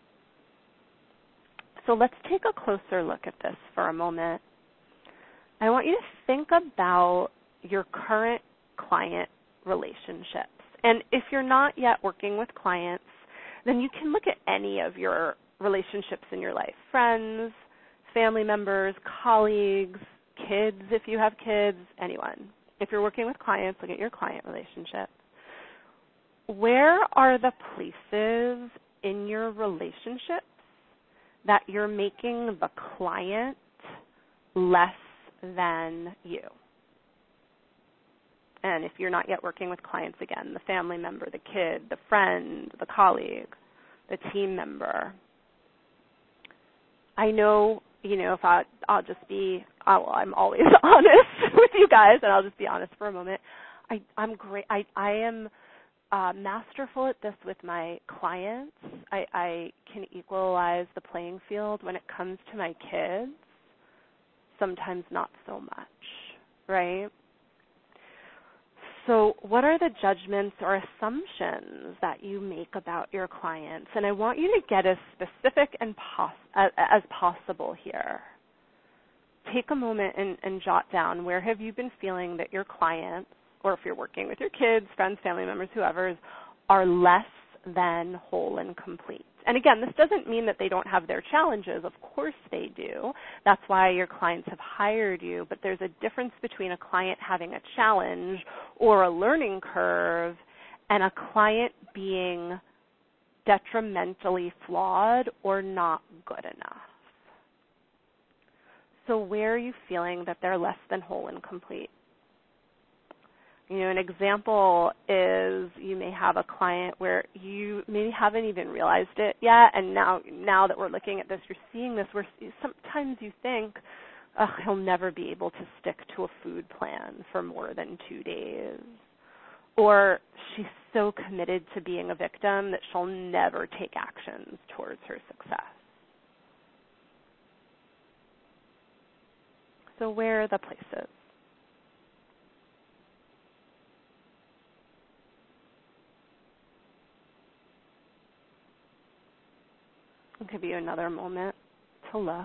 So let's take a closer look at this for a moment. I want you to think about your current client relationships. And if you're not yet working with clients, then you can look at any of your relationships in your life. Friends, family members, colleagues, kids if you have kids, anyone. If you're working with clients, look at your client relationships. Where are the places in your relationships that you're making the client less than you? And if you're not yet working with clients, again, the family member, the kid, the friend, the colleague, the team member. I know, if I'll just be, I'm always honest with you guys, and I'll just be honest for a moment. I'm great. I am masterful at this with my clients. I can equalize the playing field when it comes to my kids. Sometimes not so much, right? So what are the judgments or assumptions that you make about your clients? And I want you to get as specific as possible here. Take a moment and jot down, where have you been feeling that your clients, or if you're working with your kids, friends, family members, whoever, are less than whole and complete? And again, this doesn't mean that they don't have their challenges. Of course they do. That's why your clients have hired you. But there's a difference between a client having a challenge or a learning curve and a client being detrimentally flawed or not good enough. So where are you feeling that they're less than whole and complete? An example is you may have a client where you maybe haven't even realized it yet, and now that we're looking at this, you're seeing this where sometimes you think, he'll never be able to stick to a food plan for more than 2 days. Or she's so committed to being a victim that she'll never take actions towards her success. So where are the places? I'll give you another moment to look.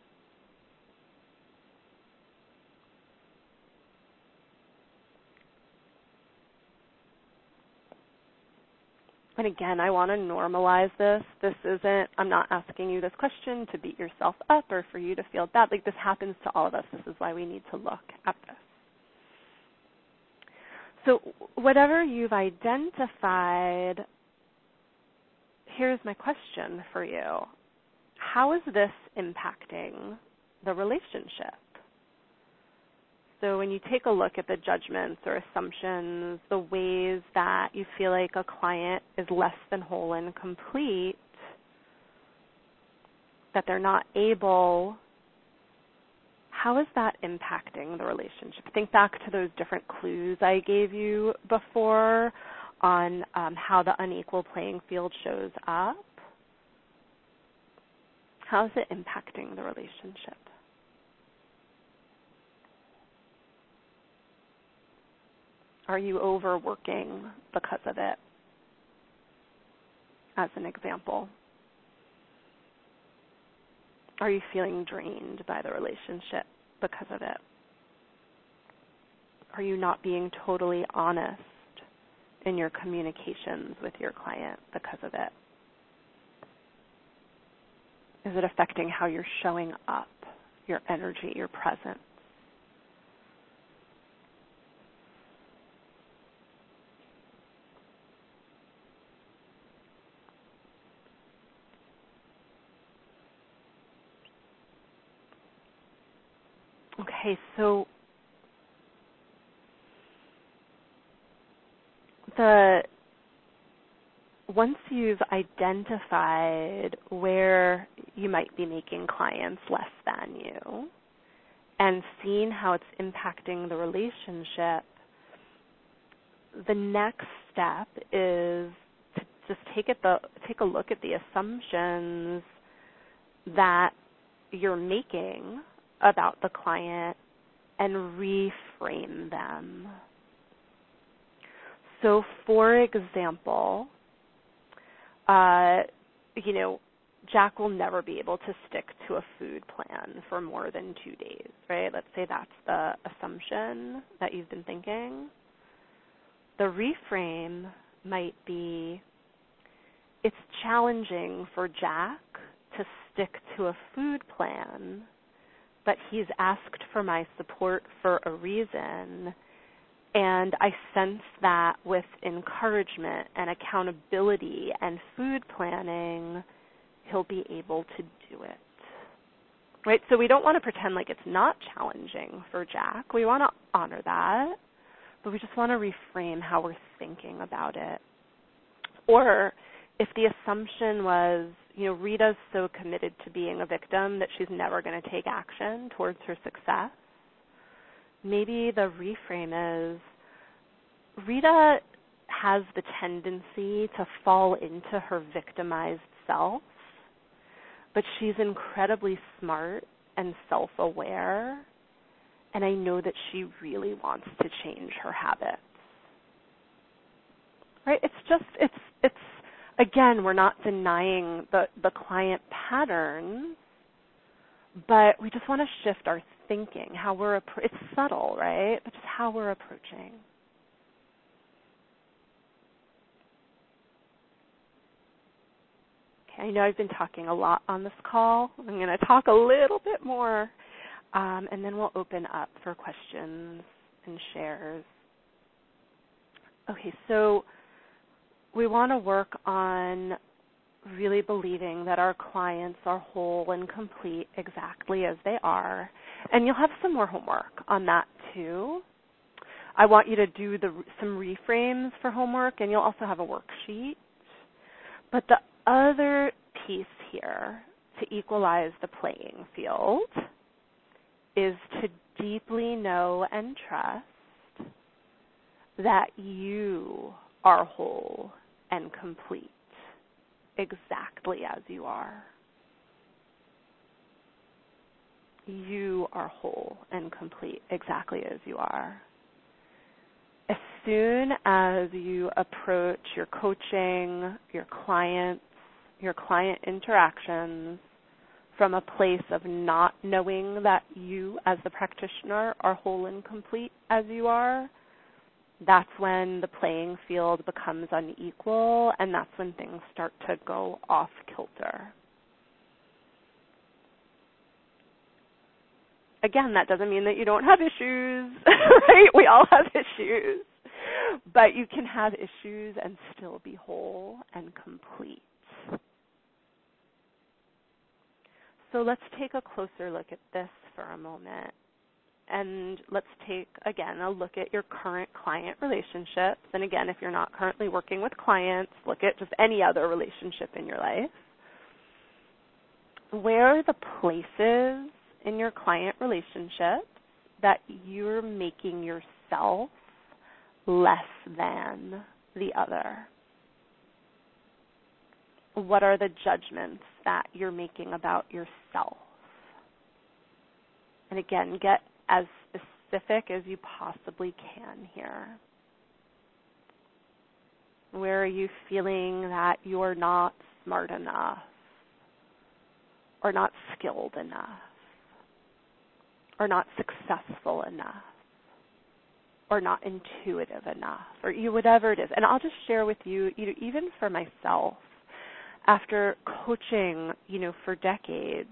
And again, I want to normalize this. I'm not asking you this question to beat yourself up or for you to feel bad. This happens to all of us. This is why we need to look at this. So whatever you've identified, here's my question for you. How is this impacting the relationship? So when you take a look at the judgments or assumptions, the ways that you feel like a client is less than whole and complete, that they're not able, how is that impacting the relationship? Think back to those different clues I gave you before on how the unequal playing field shows up. How is it impacting the relationship? Are you overworking because of it, as an example? Are you feeling drained by the relationship because of it? Are you not being totally honest in your communications with your client because of it? Is it affecting how you're showing up, your energy, your presence? Okay, so once you've identified where you might be making clients less than you and seen how it's impacting the relationship, the next step is to just take a look at the assumptions that you're making about the client and reframe them. So, for example, Jack will never be able to stick to a food plan for more than 2 days, right? Let's say that's the assumption that you've been thinking. The reframe might be, it's challenging for Jack to stick to a food plan, but he's asked for my support for a reason, and I sense that with encouragement and accountability and food planning, he'll be able to do it. Right? So we don't want to pretend like it's not challenging for Jack. We want to honor that, but we just want to reframe how we're thinking about it. Or if the assumption was, Rita's so committed to being a victim that she's never going to take action towards her success, maybe the reframe is, Rita has the tendency to fall into her victimized self, but she's incredibly smart and self-aware, and I know that she really wants to change her habits. Right? It's again, we're not denying the client patterns, but we just want to shift our thinking, how it's subtle, right? But just how we're approaching. Okay, I know I've been talking a lot on this call. I'm going to talk a little bit more, and then we'll open up for questions and shares. Okay, so we want to work on really believing that our clients are whole and complete exactly as they are. And you'll have some more homework on that too. I want you to do some reframes for homework, and you'll also have a worksheet. But the other piece here to equalize the playing field is to deeply know and trust that you are whole and complete exactly as you are. You are whole and complete exactly as you are. As soon as you approach your coaching, your client interactions from a place of not knowing that you as the practitioner are whole and complete as you are, that's when the playing field becomes unequal, and that's when things start to go off kilter. Again, that doesn't mean that you don't have issues, right? We all have issues. But you can have issues and still be whole and complete. So let's take a closer look at this for a moment. And let's take, again, a look at your current client relationships. And again, if you're not currently working with clients, look at just any other relationship in your life. Where are the places in your client relationships that you're making yourself less than the other? What are the judgments that you're making about yourself? And again, get as specific as you possibly can here. Where are you feeling that you're not smart enough, or not skilled enough, or not successful enough, or not intuitive enough, or whatever it is? And I'll just share with you, even for myself, after coaching, for decades,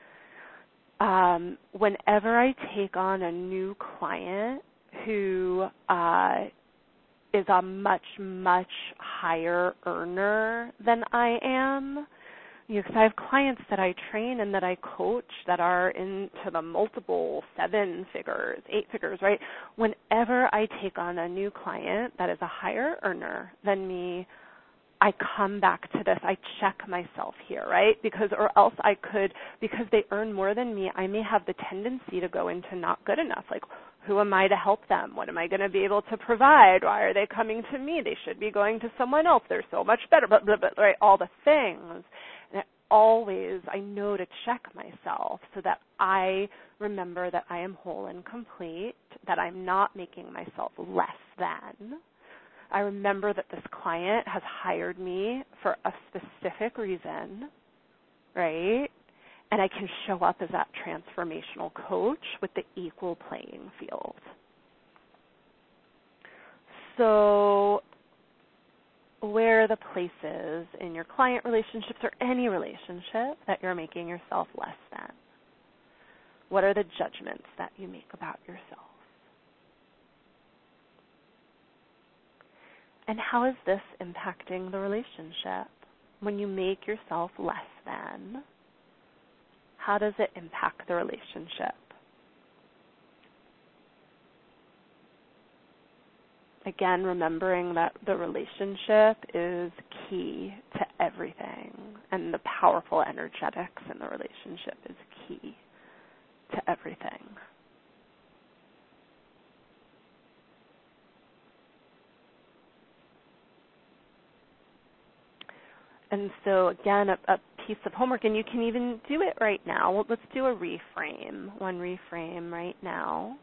whenever I take on a new client who is a much, much higher earner than I am, because I have clients that I train and that I coach that are into the multiple 7 figures, 8 figures, right? Whenever I take on a new client that is a higher earner than me, I come back to this. I check myself here, right? Because they earn more than me, I may have the tendency to go into not good enough. Like, who am I to help them? What am I going to be able to provide? Why are they coming to me? They should be going to someone else. They're so much better, blah, blah, blah, right? All the things. And I know to check myself so that I remember that I am whole and complete, that I'm not making myself less than. I remember that this client has hired me for a specific reason, right? And I can show up as that transformational coach with the equal playing field. So where are the places in your client relationships or any relationship that you're making yourself less than? What are the judgments that you make about yourself? And how is this impacting the relationship? When you make yourself less than, how does it impact the relationship? Again, remembering that the relationship is key to everything, and the powerful energetics in the relationship is key to everything. And so, again, a piece of homework, and you can even do it right now. Well, let's do a reframe, one reframe right now.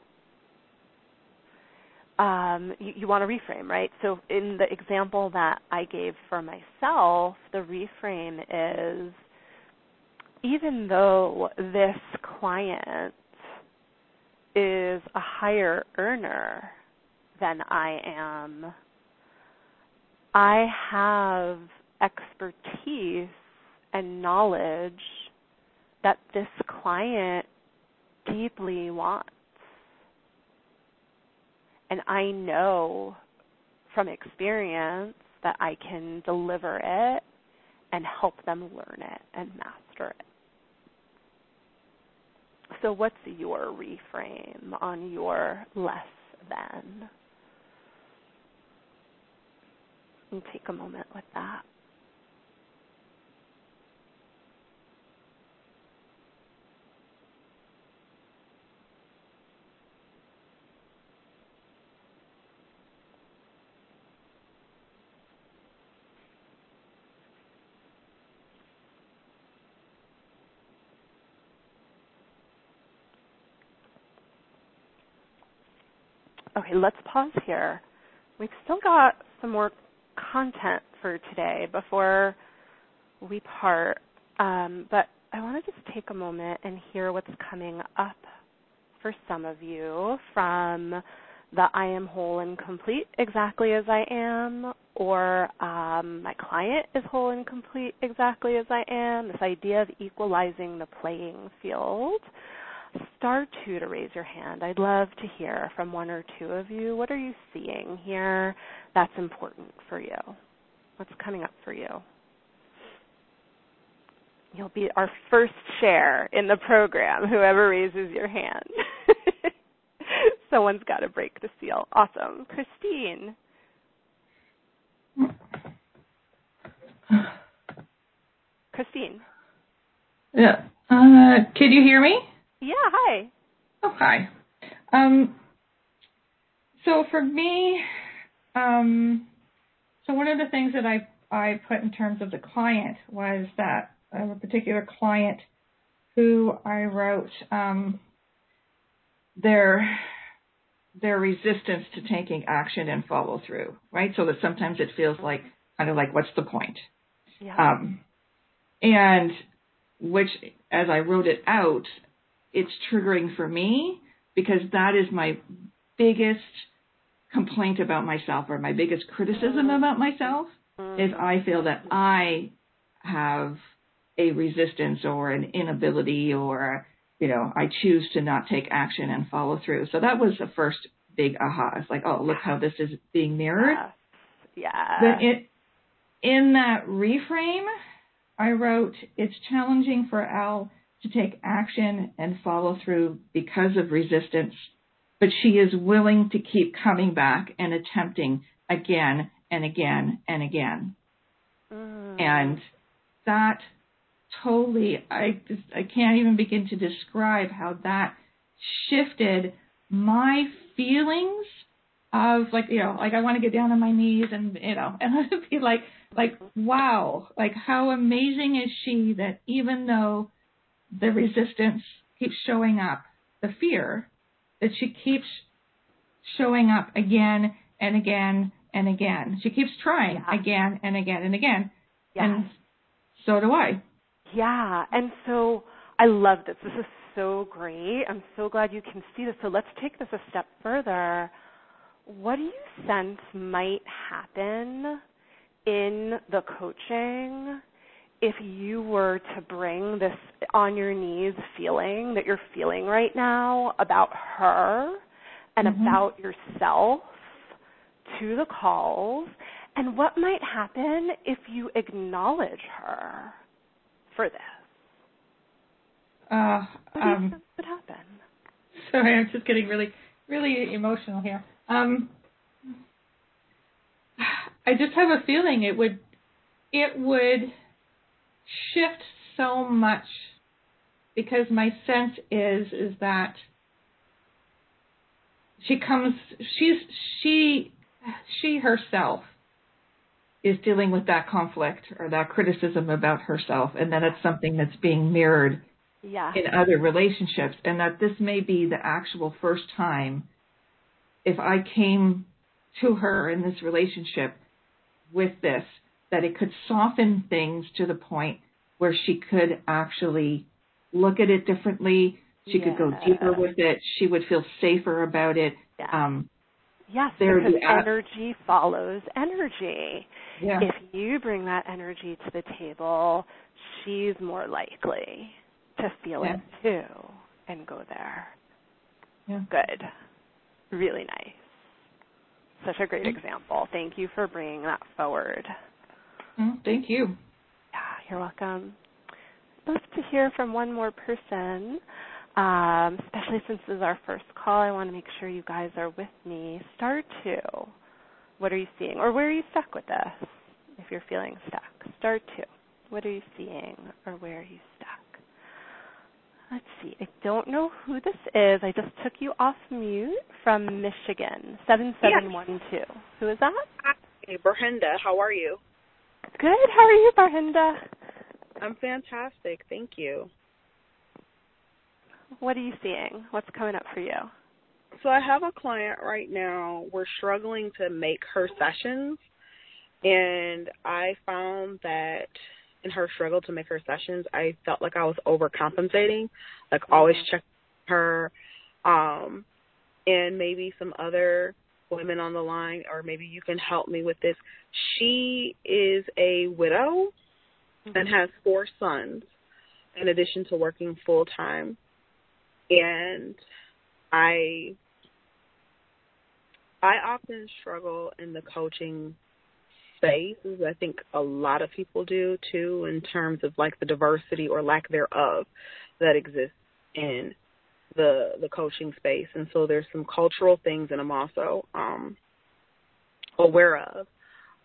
You want to reframe, right? So in the example that I gave for myself, the reframe is, even though this client is a higher earner than I am, I have expertise and knowledge that this client deeply wants. And I know from experience that I can deliver it and help them learn it and master it. So what's your reframe on your less than? And take a moment with that. Okay, let's pause here. We've still got some more content for today before we part, but I want to just take a moment and hear what's coming up for some of you from the I am whole and complete exactly as I am, or my client is whole and complete exactly as I am, this idea of equalizing the playing field. Star 2 to raise your hand. I'd love to hear from one or two of you. What are you seeing here that's important for you? What's coming up for you? You'll be our first share in the program, whoever raises your hand. Someone's got to break the seal. Awesome. Christine. Christine. Yeah. Can you hear me? Yeah, hi. Oh, hi. So for me, so one of the things that I put in terms of the client was that I have a particular client who I wrote their resistance to taking action and follow through, right? So that sometimes it feels like kind of like, what's the point? Yeah. And which, as I wrote it out, it's triggering for me because that is my biggest complaint about myself, or my biggest criticism about myself, is I feel that I have a resistance or an inability, or, I choose to not take action and follow through. So that was the first big aha. It's like, oh, look how this is being mirrored. Yeah. Then in that reframe, I wrote, it's challenging for Al to take action and follow through because of resistance, but she is willing to keep coming back and attempting again and again and again. And that totally, I can't even begin to describe how that shifted my feelings of like I want to get down on my knees and and I would be like wow, like how amazing is she that even though the resistance keeps showing up, the fear, that she keeps showing up again and again and again. She keeps trying again and again and again. Yes. And so do I. Yeah. And so I love this. This is so great. I'm so glad you can see this. So let's take this a step further. What do you sense might happen in the coaching if you were to bring this on your knees feeling that you're feeling right now about her and about yourself to the calls? And what might happen if you acknowledge her for this? What do you think would happen? Sorry, I'm just getting really, really emotional here. I just have a feeling it would shift so much, because my sense is that she herself is dealing with that conflict or that criticism about herself, and that it's something that's being mirrored in other relationships, and that this may be the actual first time, if I came to her in this relationship with this, that it could soften things to the point where she could actually look at it differently. She could go deeper with it. She would feel safer about it. Yes, because energy follows energy. Yeah. If you bring that energy to the table, she's more likely to feel it too and go there. Yeah. Good. Really nice. Such a great example. Thank you for bringing that forward. Thank you. Yeah, you're welcome. I'd love to hear from one more person, especially since this is our first call. I want to make sure you guys are with me. Star 2, what are you seeing? Or where are you stuck with this if you're feeling stuck? Star 2, what are you seeing or where are you stuck? Let's see. I don't know who this is. I just took you off mute from Michigan, 7712. Yes. Who is that? Hi, Barhinda. How are you? Good. How are you, Barhinda? I'm fantastic. Thank you. What are you seeing? What's coming up for you? So I have a client right now. We're struggling to make her sessions, and I found that in her struggle to make her sessions, I felt like I was overcompensating, like always checking her, and maybe some other women on the line, or maybe you can help me with this. She is a widow and has 4 sons in addition to working full-time. And I often struggle in the coaching space, as I think a lot of people do too, in terms of like the diversity or lack thereof that exists in the coaching space. And so there's some cultural things that I'm also aware of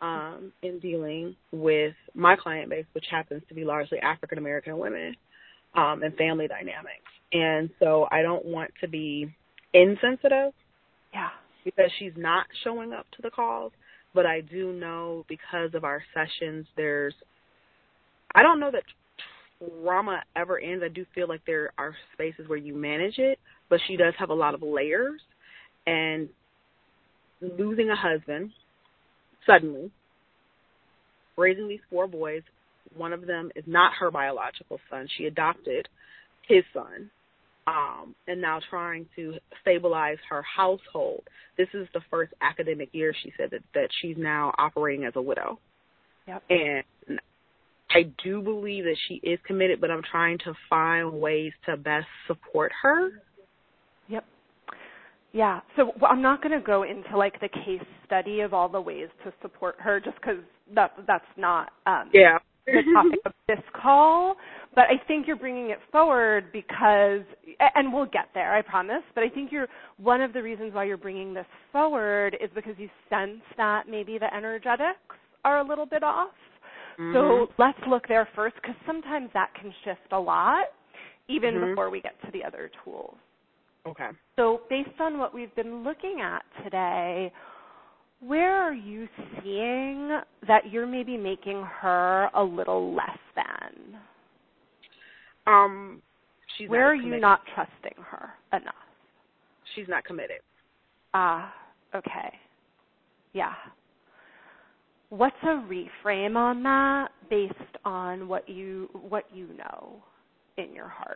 in dealing with my client base, which happens to be largely African American women. and family dynamics. And so I don't want to be insensitive because she's not showing up to the calls, but I do know because of our sessions, I don't know that trauma ever ends. I do feel like there are spaces where you manage it, but she does have a lot of layers. And losing a husband suddenly, raising these 4 boys, one of them is not her biological son. She adopted his son, and now trying to stabilize her household. This is the first academic year, she said, that she's now operating as a widow. Yep. And I do believe that she is committed, but I'm trying to find ways to best support her. Yep. Yeah. So I'm not going to go into like the case study of all the ways to support her, just because that's not the topic of this call. But I think you're bringing it forward because, and we'll get there, I promise. But I think one of the reasons why you're bringing this forward is because you sense that maybe the energetics are a little bit off. Mm-hmm. So let's look there first, because sometimes that can shift a lot, even before we get to the other tools. Okay. So based on what we've been looking at today, where are you seeing that you're maybe making her a little less than? Where are you not trusting her enough? She's not committed. Okay. Yeah. What's a reframe on that based on what you know in your heart?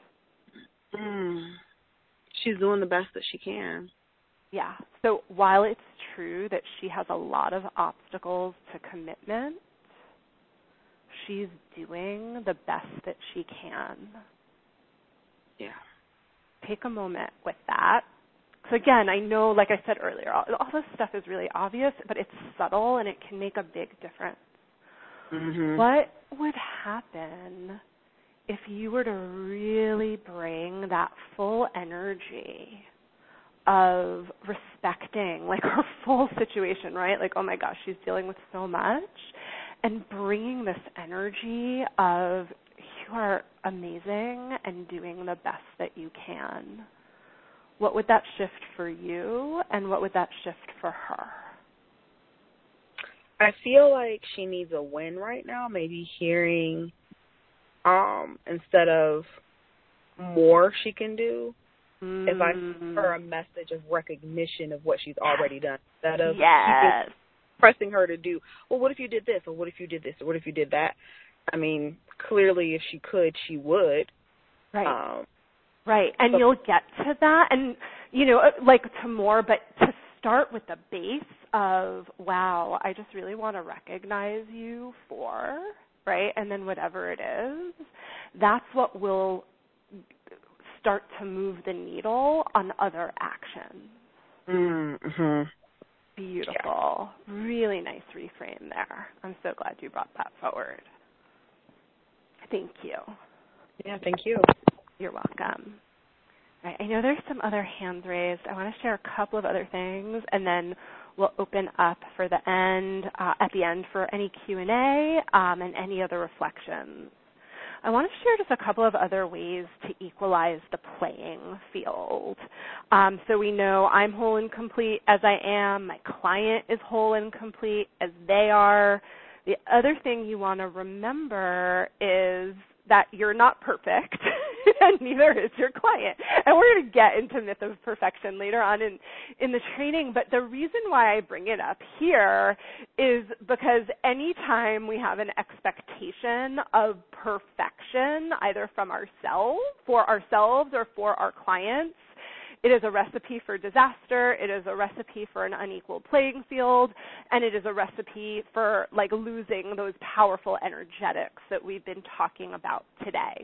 She's doing the best that she can. Yeah. So while it's true that she has a lot of obstacles to commitment, she's doing the best that she can. Yeah. Take a moment with that. So again, I know, like I said earlier, all this stuff is really obvious, but it's subtle and it can make a big difference. Mm-hmm. What would happen if you were to really bring that full energy of respecting, like, her full situation, right? Like, oh my gosh, she's dealing with so much, and bringing this energy of you are amazing and doing the best that you can? What would that shift for you, and what would that shift for her? I feel like she needs a win right now, maybe hearing instead of more she can do, if I send her a message of recognition of what she's already done, instead of pressing her to do, well, what if you did this, or what if you did this, or what if you did that? I mean, clearly if she could, she would. Right. Right, and you'll get to that, and, you know, like to more, but to start with the base of, wow, I just really want to recognize you for, right, and then whatever it is, that's what will start to move the needle on other actions. Mm-hmm. Beautiful. Yeah. Really nice reframe there. I'm so glad you brought that forward. Thank you. Yeah, thank you. You're welcome. All right, I know there's some other hands raised. I want to share a couple of other things, and then we'll open up for the end, at the end for any Q&A and any other reflections. I want to share just a couple of other ways to equalize the playing field. So we know I'm whole and complete as I am. My client is whole and complete as they are. The other thing you want to remember is that you're not perfect, and neither is your client. And we're going to get into myth of perfection later on in the training, but the reason why I bring it up here is because anytime we have an expectation of perfection, either from ourselves, for ourselves, or for our clients, it is a recipe for disaster, it is a recipe for an unequal playing field, and it is a recipe for, like, losing those powerful energetics that we've been talking about today.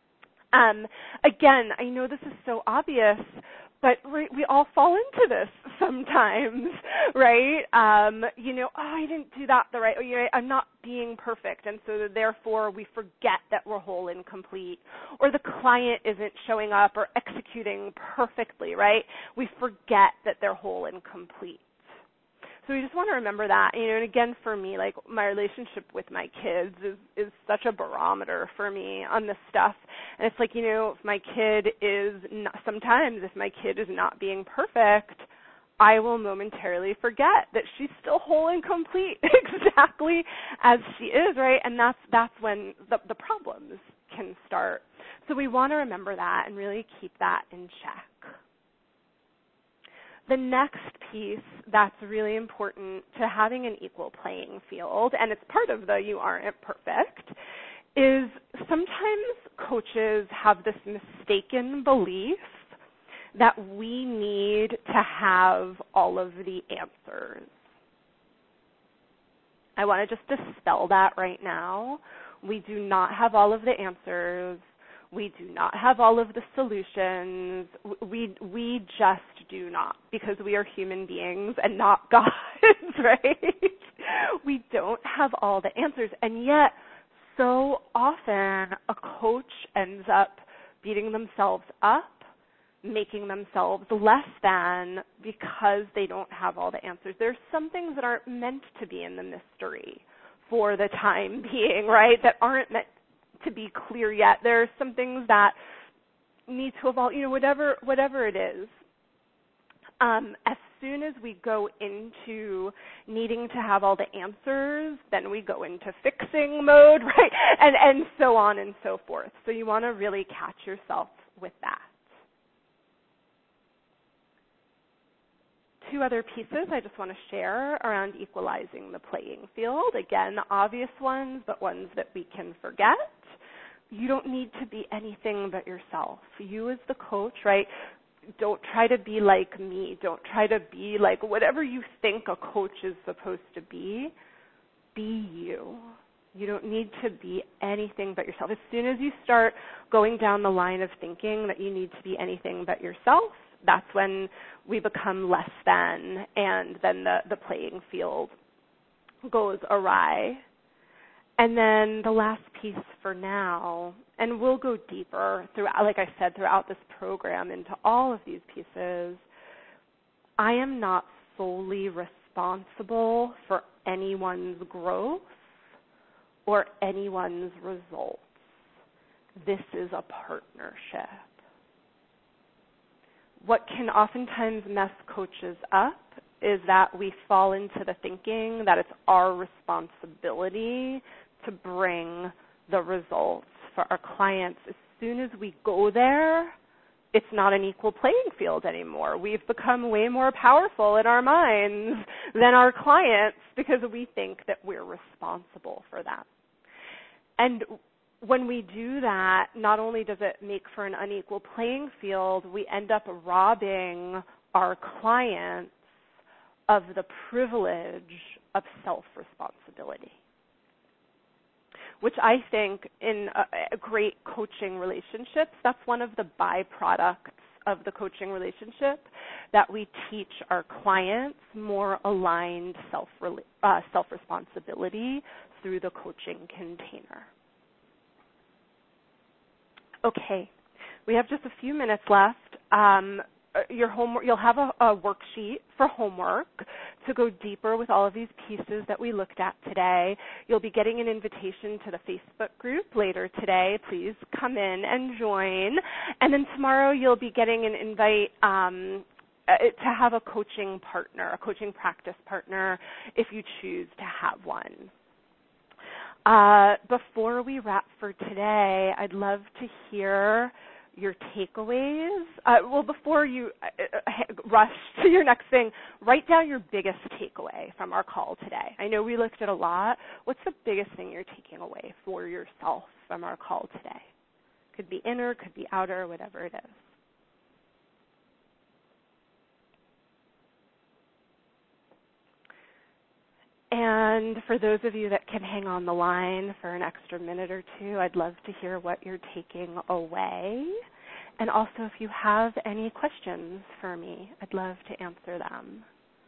Again, I know this is so obvious, but we all fall into this sometimes, right? You know, oh, I didn't do that the right way. You know, I'm not being perfect, and so therefore we forget that we're whole and complete, or the client isn't showing up or executing perfectly, right? We forget that they're whole and complete. So we just want to remember that, and again, for me, like my relationship with my kids is such a barometer for me on this stuff. And it's like, if my kid is not, sometimes if my kid is not being perfect, I will momentarily forget that she's still whole and complete exactly as she is, right? And that's when the problems can start. So we want to remember that and really keep that in check. The next piece that's really important to having an equal playing field, and it's part of the you aren't perfect, is sometimes coaches have this mistaken belief that we need to have all of the answers. I want to just dispel that right now. We do not have all of the answers. We do not have all of the solutions. We just do not, because we are human beings and not gods, right? We don't have all the answers. And yet, so often, a coach ends up beating themselves up, making themselves less than because they don't have all the answers. There's some things that aren't meant to be in the mystery for the time being, right, that aren't meant to be clear yet. There are some things that need to evolve, whatever it is. As soon as we go into needing to have all the answers, then we go into fixing mode, right, and so on and so forth. So you want to really catch yourself with that. Two other pieces I just want to share around equalizing the playing field. Again, obvious ones, but ones that we can forget. You don't need to be anything but yourself. You as the coach, right? Don't try to be like me. Don't try to be like whatever you think a coach is supposed to be. Be you. You don't need to be anything but yourself. As soon as you start going down the line of thinking that you need to be anything but yourself, that's when we become less than, and then the playing field goes awry. And then the last piece for now, and we'll go deeper throughout, like I said, throughout this program into all of these pieces, I am not solely responsible for anyone's growth or anyone's results. This is a partnership. What can oftentimes mess coaches up is that we fall into the thinking that it's our responsibility to bring the results for our clients. As soon as we go there, it's not an equal playing field anymore. We've become way more powerful in our minds than our clients because we think that we're responsible for them. And when we do that, not only does it make for an unequal playing field, we end up robbing our clients of the privilege of self-responsibility, which I think in great coaching relationships, that's one of the byproducts of the coaching relationship, that we teach our clients more aligned self-responsibility through the coaching container. Okay, we have just a few minutes left. Your homework, you'll have a worksheet for homework to go deeper with all of these pieces that we looked at today. You'll be getting an invitation to the Facebook group later today. Please come in and join. And then tomorrow you'll be getting an invite to have a coaching partner, a coaching practice partner, if you choose to have one. Before we wrap for today, I'd love to hear your takeaways. Before you rush to your next thing, write down your biggest takeaway from our call today. I know we looked at a lot. What's the biggest thing you're taking away for yourself from our call today? Could be inner, could be outer, whatever it is. And for those of you that can hang on the line for an extra minute or two, I'd love to hear what you're taking away. And also, if you have any questions for me, I'd love to answer them.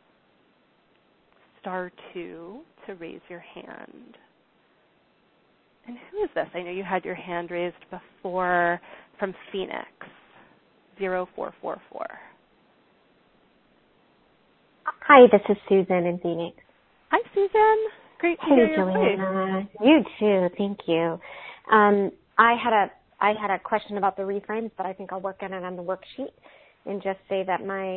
*2 to raise your hand. And who is this? I know you had your hand raised before, from Phoenix, 0444. Hi, this is Susan in Phoenix. Hi, Susan. Great to hear your Joanna. voice. You too. Thank you. I had a question about the reframes, but I think I'll work on it on the worksheet and just say that my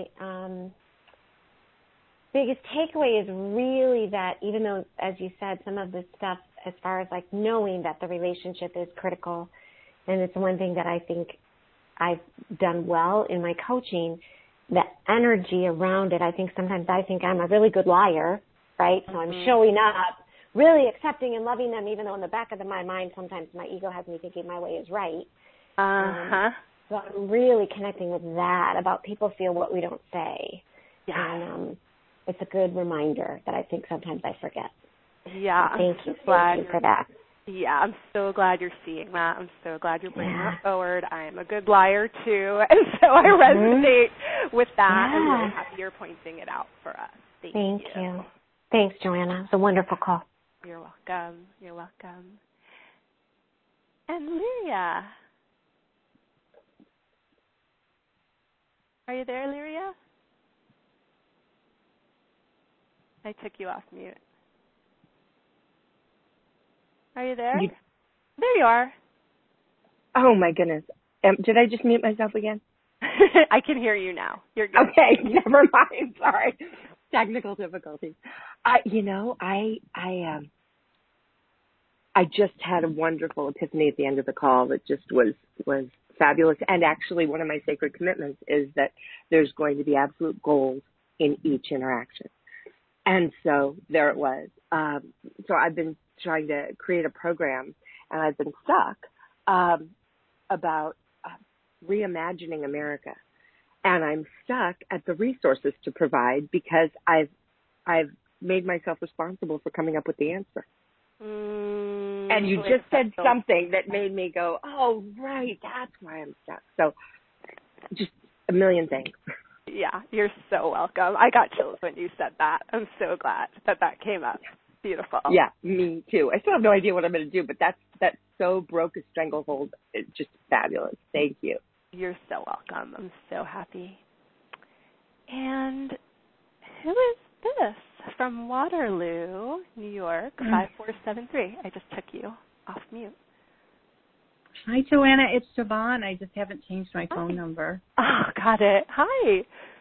biggest takeaway is really that even though, as you said, some of the stuff as far as like knowing that the relationship is critical, and it's one thing that I think I've done well in my coaching, the energy around it. I think sometimes I'm a really good liar, right? So I'm showing up, really accepting and loving them, even though in the back of my mind sometimes my ego has me thinking my way is right. So I'm really connecting with that about people feel what we don't say. Yeah. And it's a good reminder that I think sometimes I forget. Yeah. Thank you for that. Yeah, I'm so glad you're seeing that. I'm so glad you're bringing that forward. I am a good liar, too, and so I resonate with that. I'm really happy you're pointing it out for us. Thank you. Thanks, Joanna. It's a wonderful call. You're welcome. You're welcome. And Lyria. Are you there, Lyria? I took you off mute. Are you there? There you are. Oh, my goodness. Did I just mute myself again? I can hear you now. You're good. Okay, never mind. Sorry. Technical difficulties. I just had a wonderful epiphany at the end of the call that just was fabulous. And actually, one of my sacred commitments is that there's going to be absolute gold in each interaction. And so there it was. So I've been trying to create a program, and I've been stuck about reimagining America. And I'm stuck at the resources to provide because I've made myself responsible for coming up with the answer. And you just said something that made me go, oh, right, that's why I'm stuck. So just a million thanks. Yeah, you're so welcome. I got chills when you said that. I'm so glad that came up. Beautiful. Yeah, me too. I still have no idea what I'm going to do, but that so broke a stranglehold. It's just fabulous. Thank you. You're so welcome. I'm so happy. And who is this? From Waterloo, New York, 5473. I just took you off mute. Hi, Joanna. It's Siobhan. I just haven't changed my phone number. Oh, got it. Hi.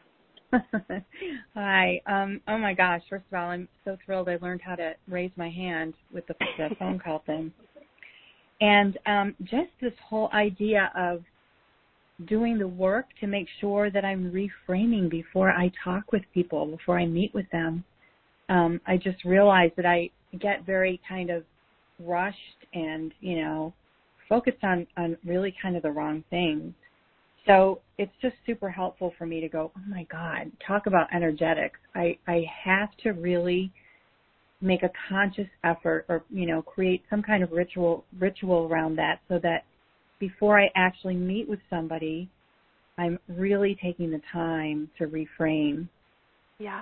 Hi. Oh, my gosh. First of all, I'm so thrilled I learned how to raise my hand with the phone call thing. And just this whole idea of doing the work to make sure that I'm reframing before I talk with people, before I meet with them. I just realized that I get very kind of rushed and, focused on really kind of the wrong things. So it's just super helpful for me to go, oh, my God, talk about energetics. I have to really make a conscious effort or, create some kind of ritual around that so that before I actually meet with somebody, I'm really taking the time to reframe. Yeah.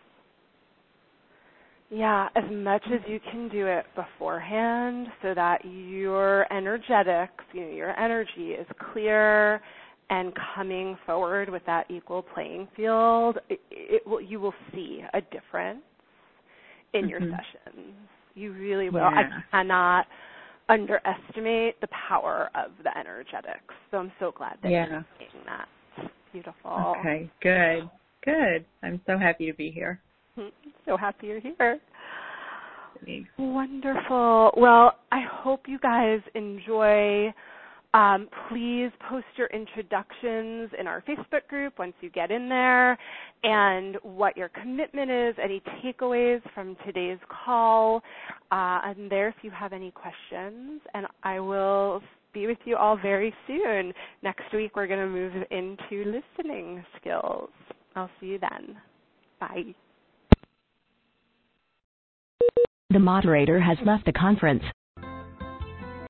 Yeah, as much as you can do it beforehand so that your energetics, your energy is clear and coming forward with that equal playing field, you will see a difference in your sessions. You really will. Yeah. I cannot underestimate the power of the energetics. So I'm so glad that you're saying that. Beautiful. Okay, good. I'm so happy to be here. So happy you're here. Thanks. Wonderful. Well, I hope you guys enjoy. Please post your introductions in our Facebook group once you get in there and what your commitment is, any takeaways from today's call. And there if you have any questions. And I will be with you all very soon. Next week we're going to move into listening skills. I'll see you then. Bye. The moderator has left the conference.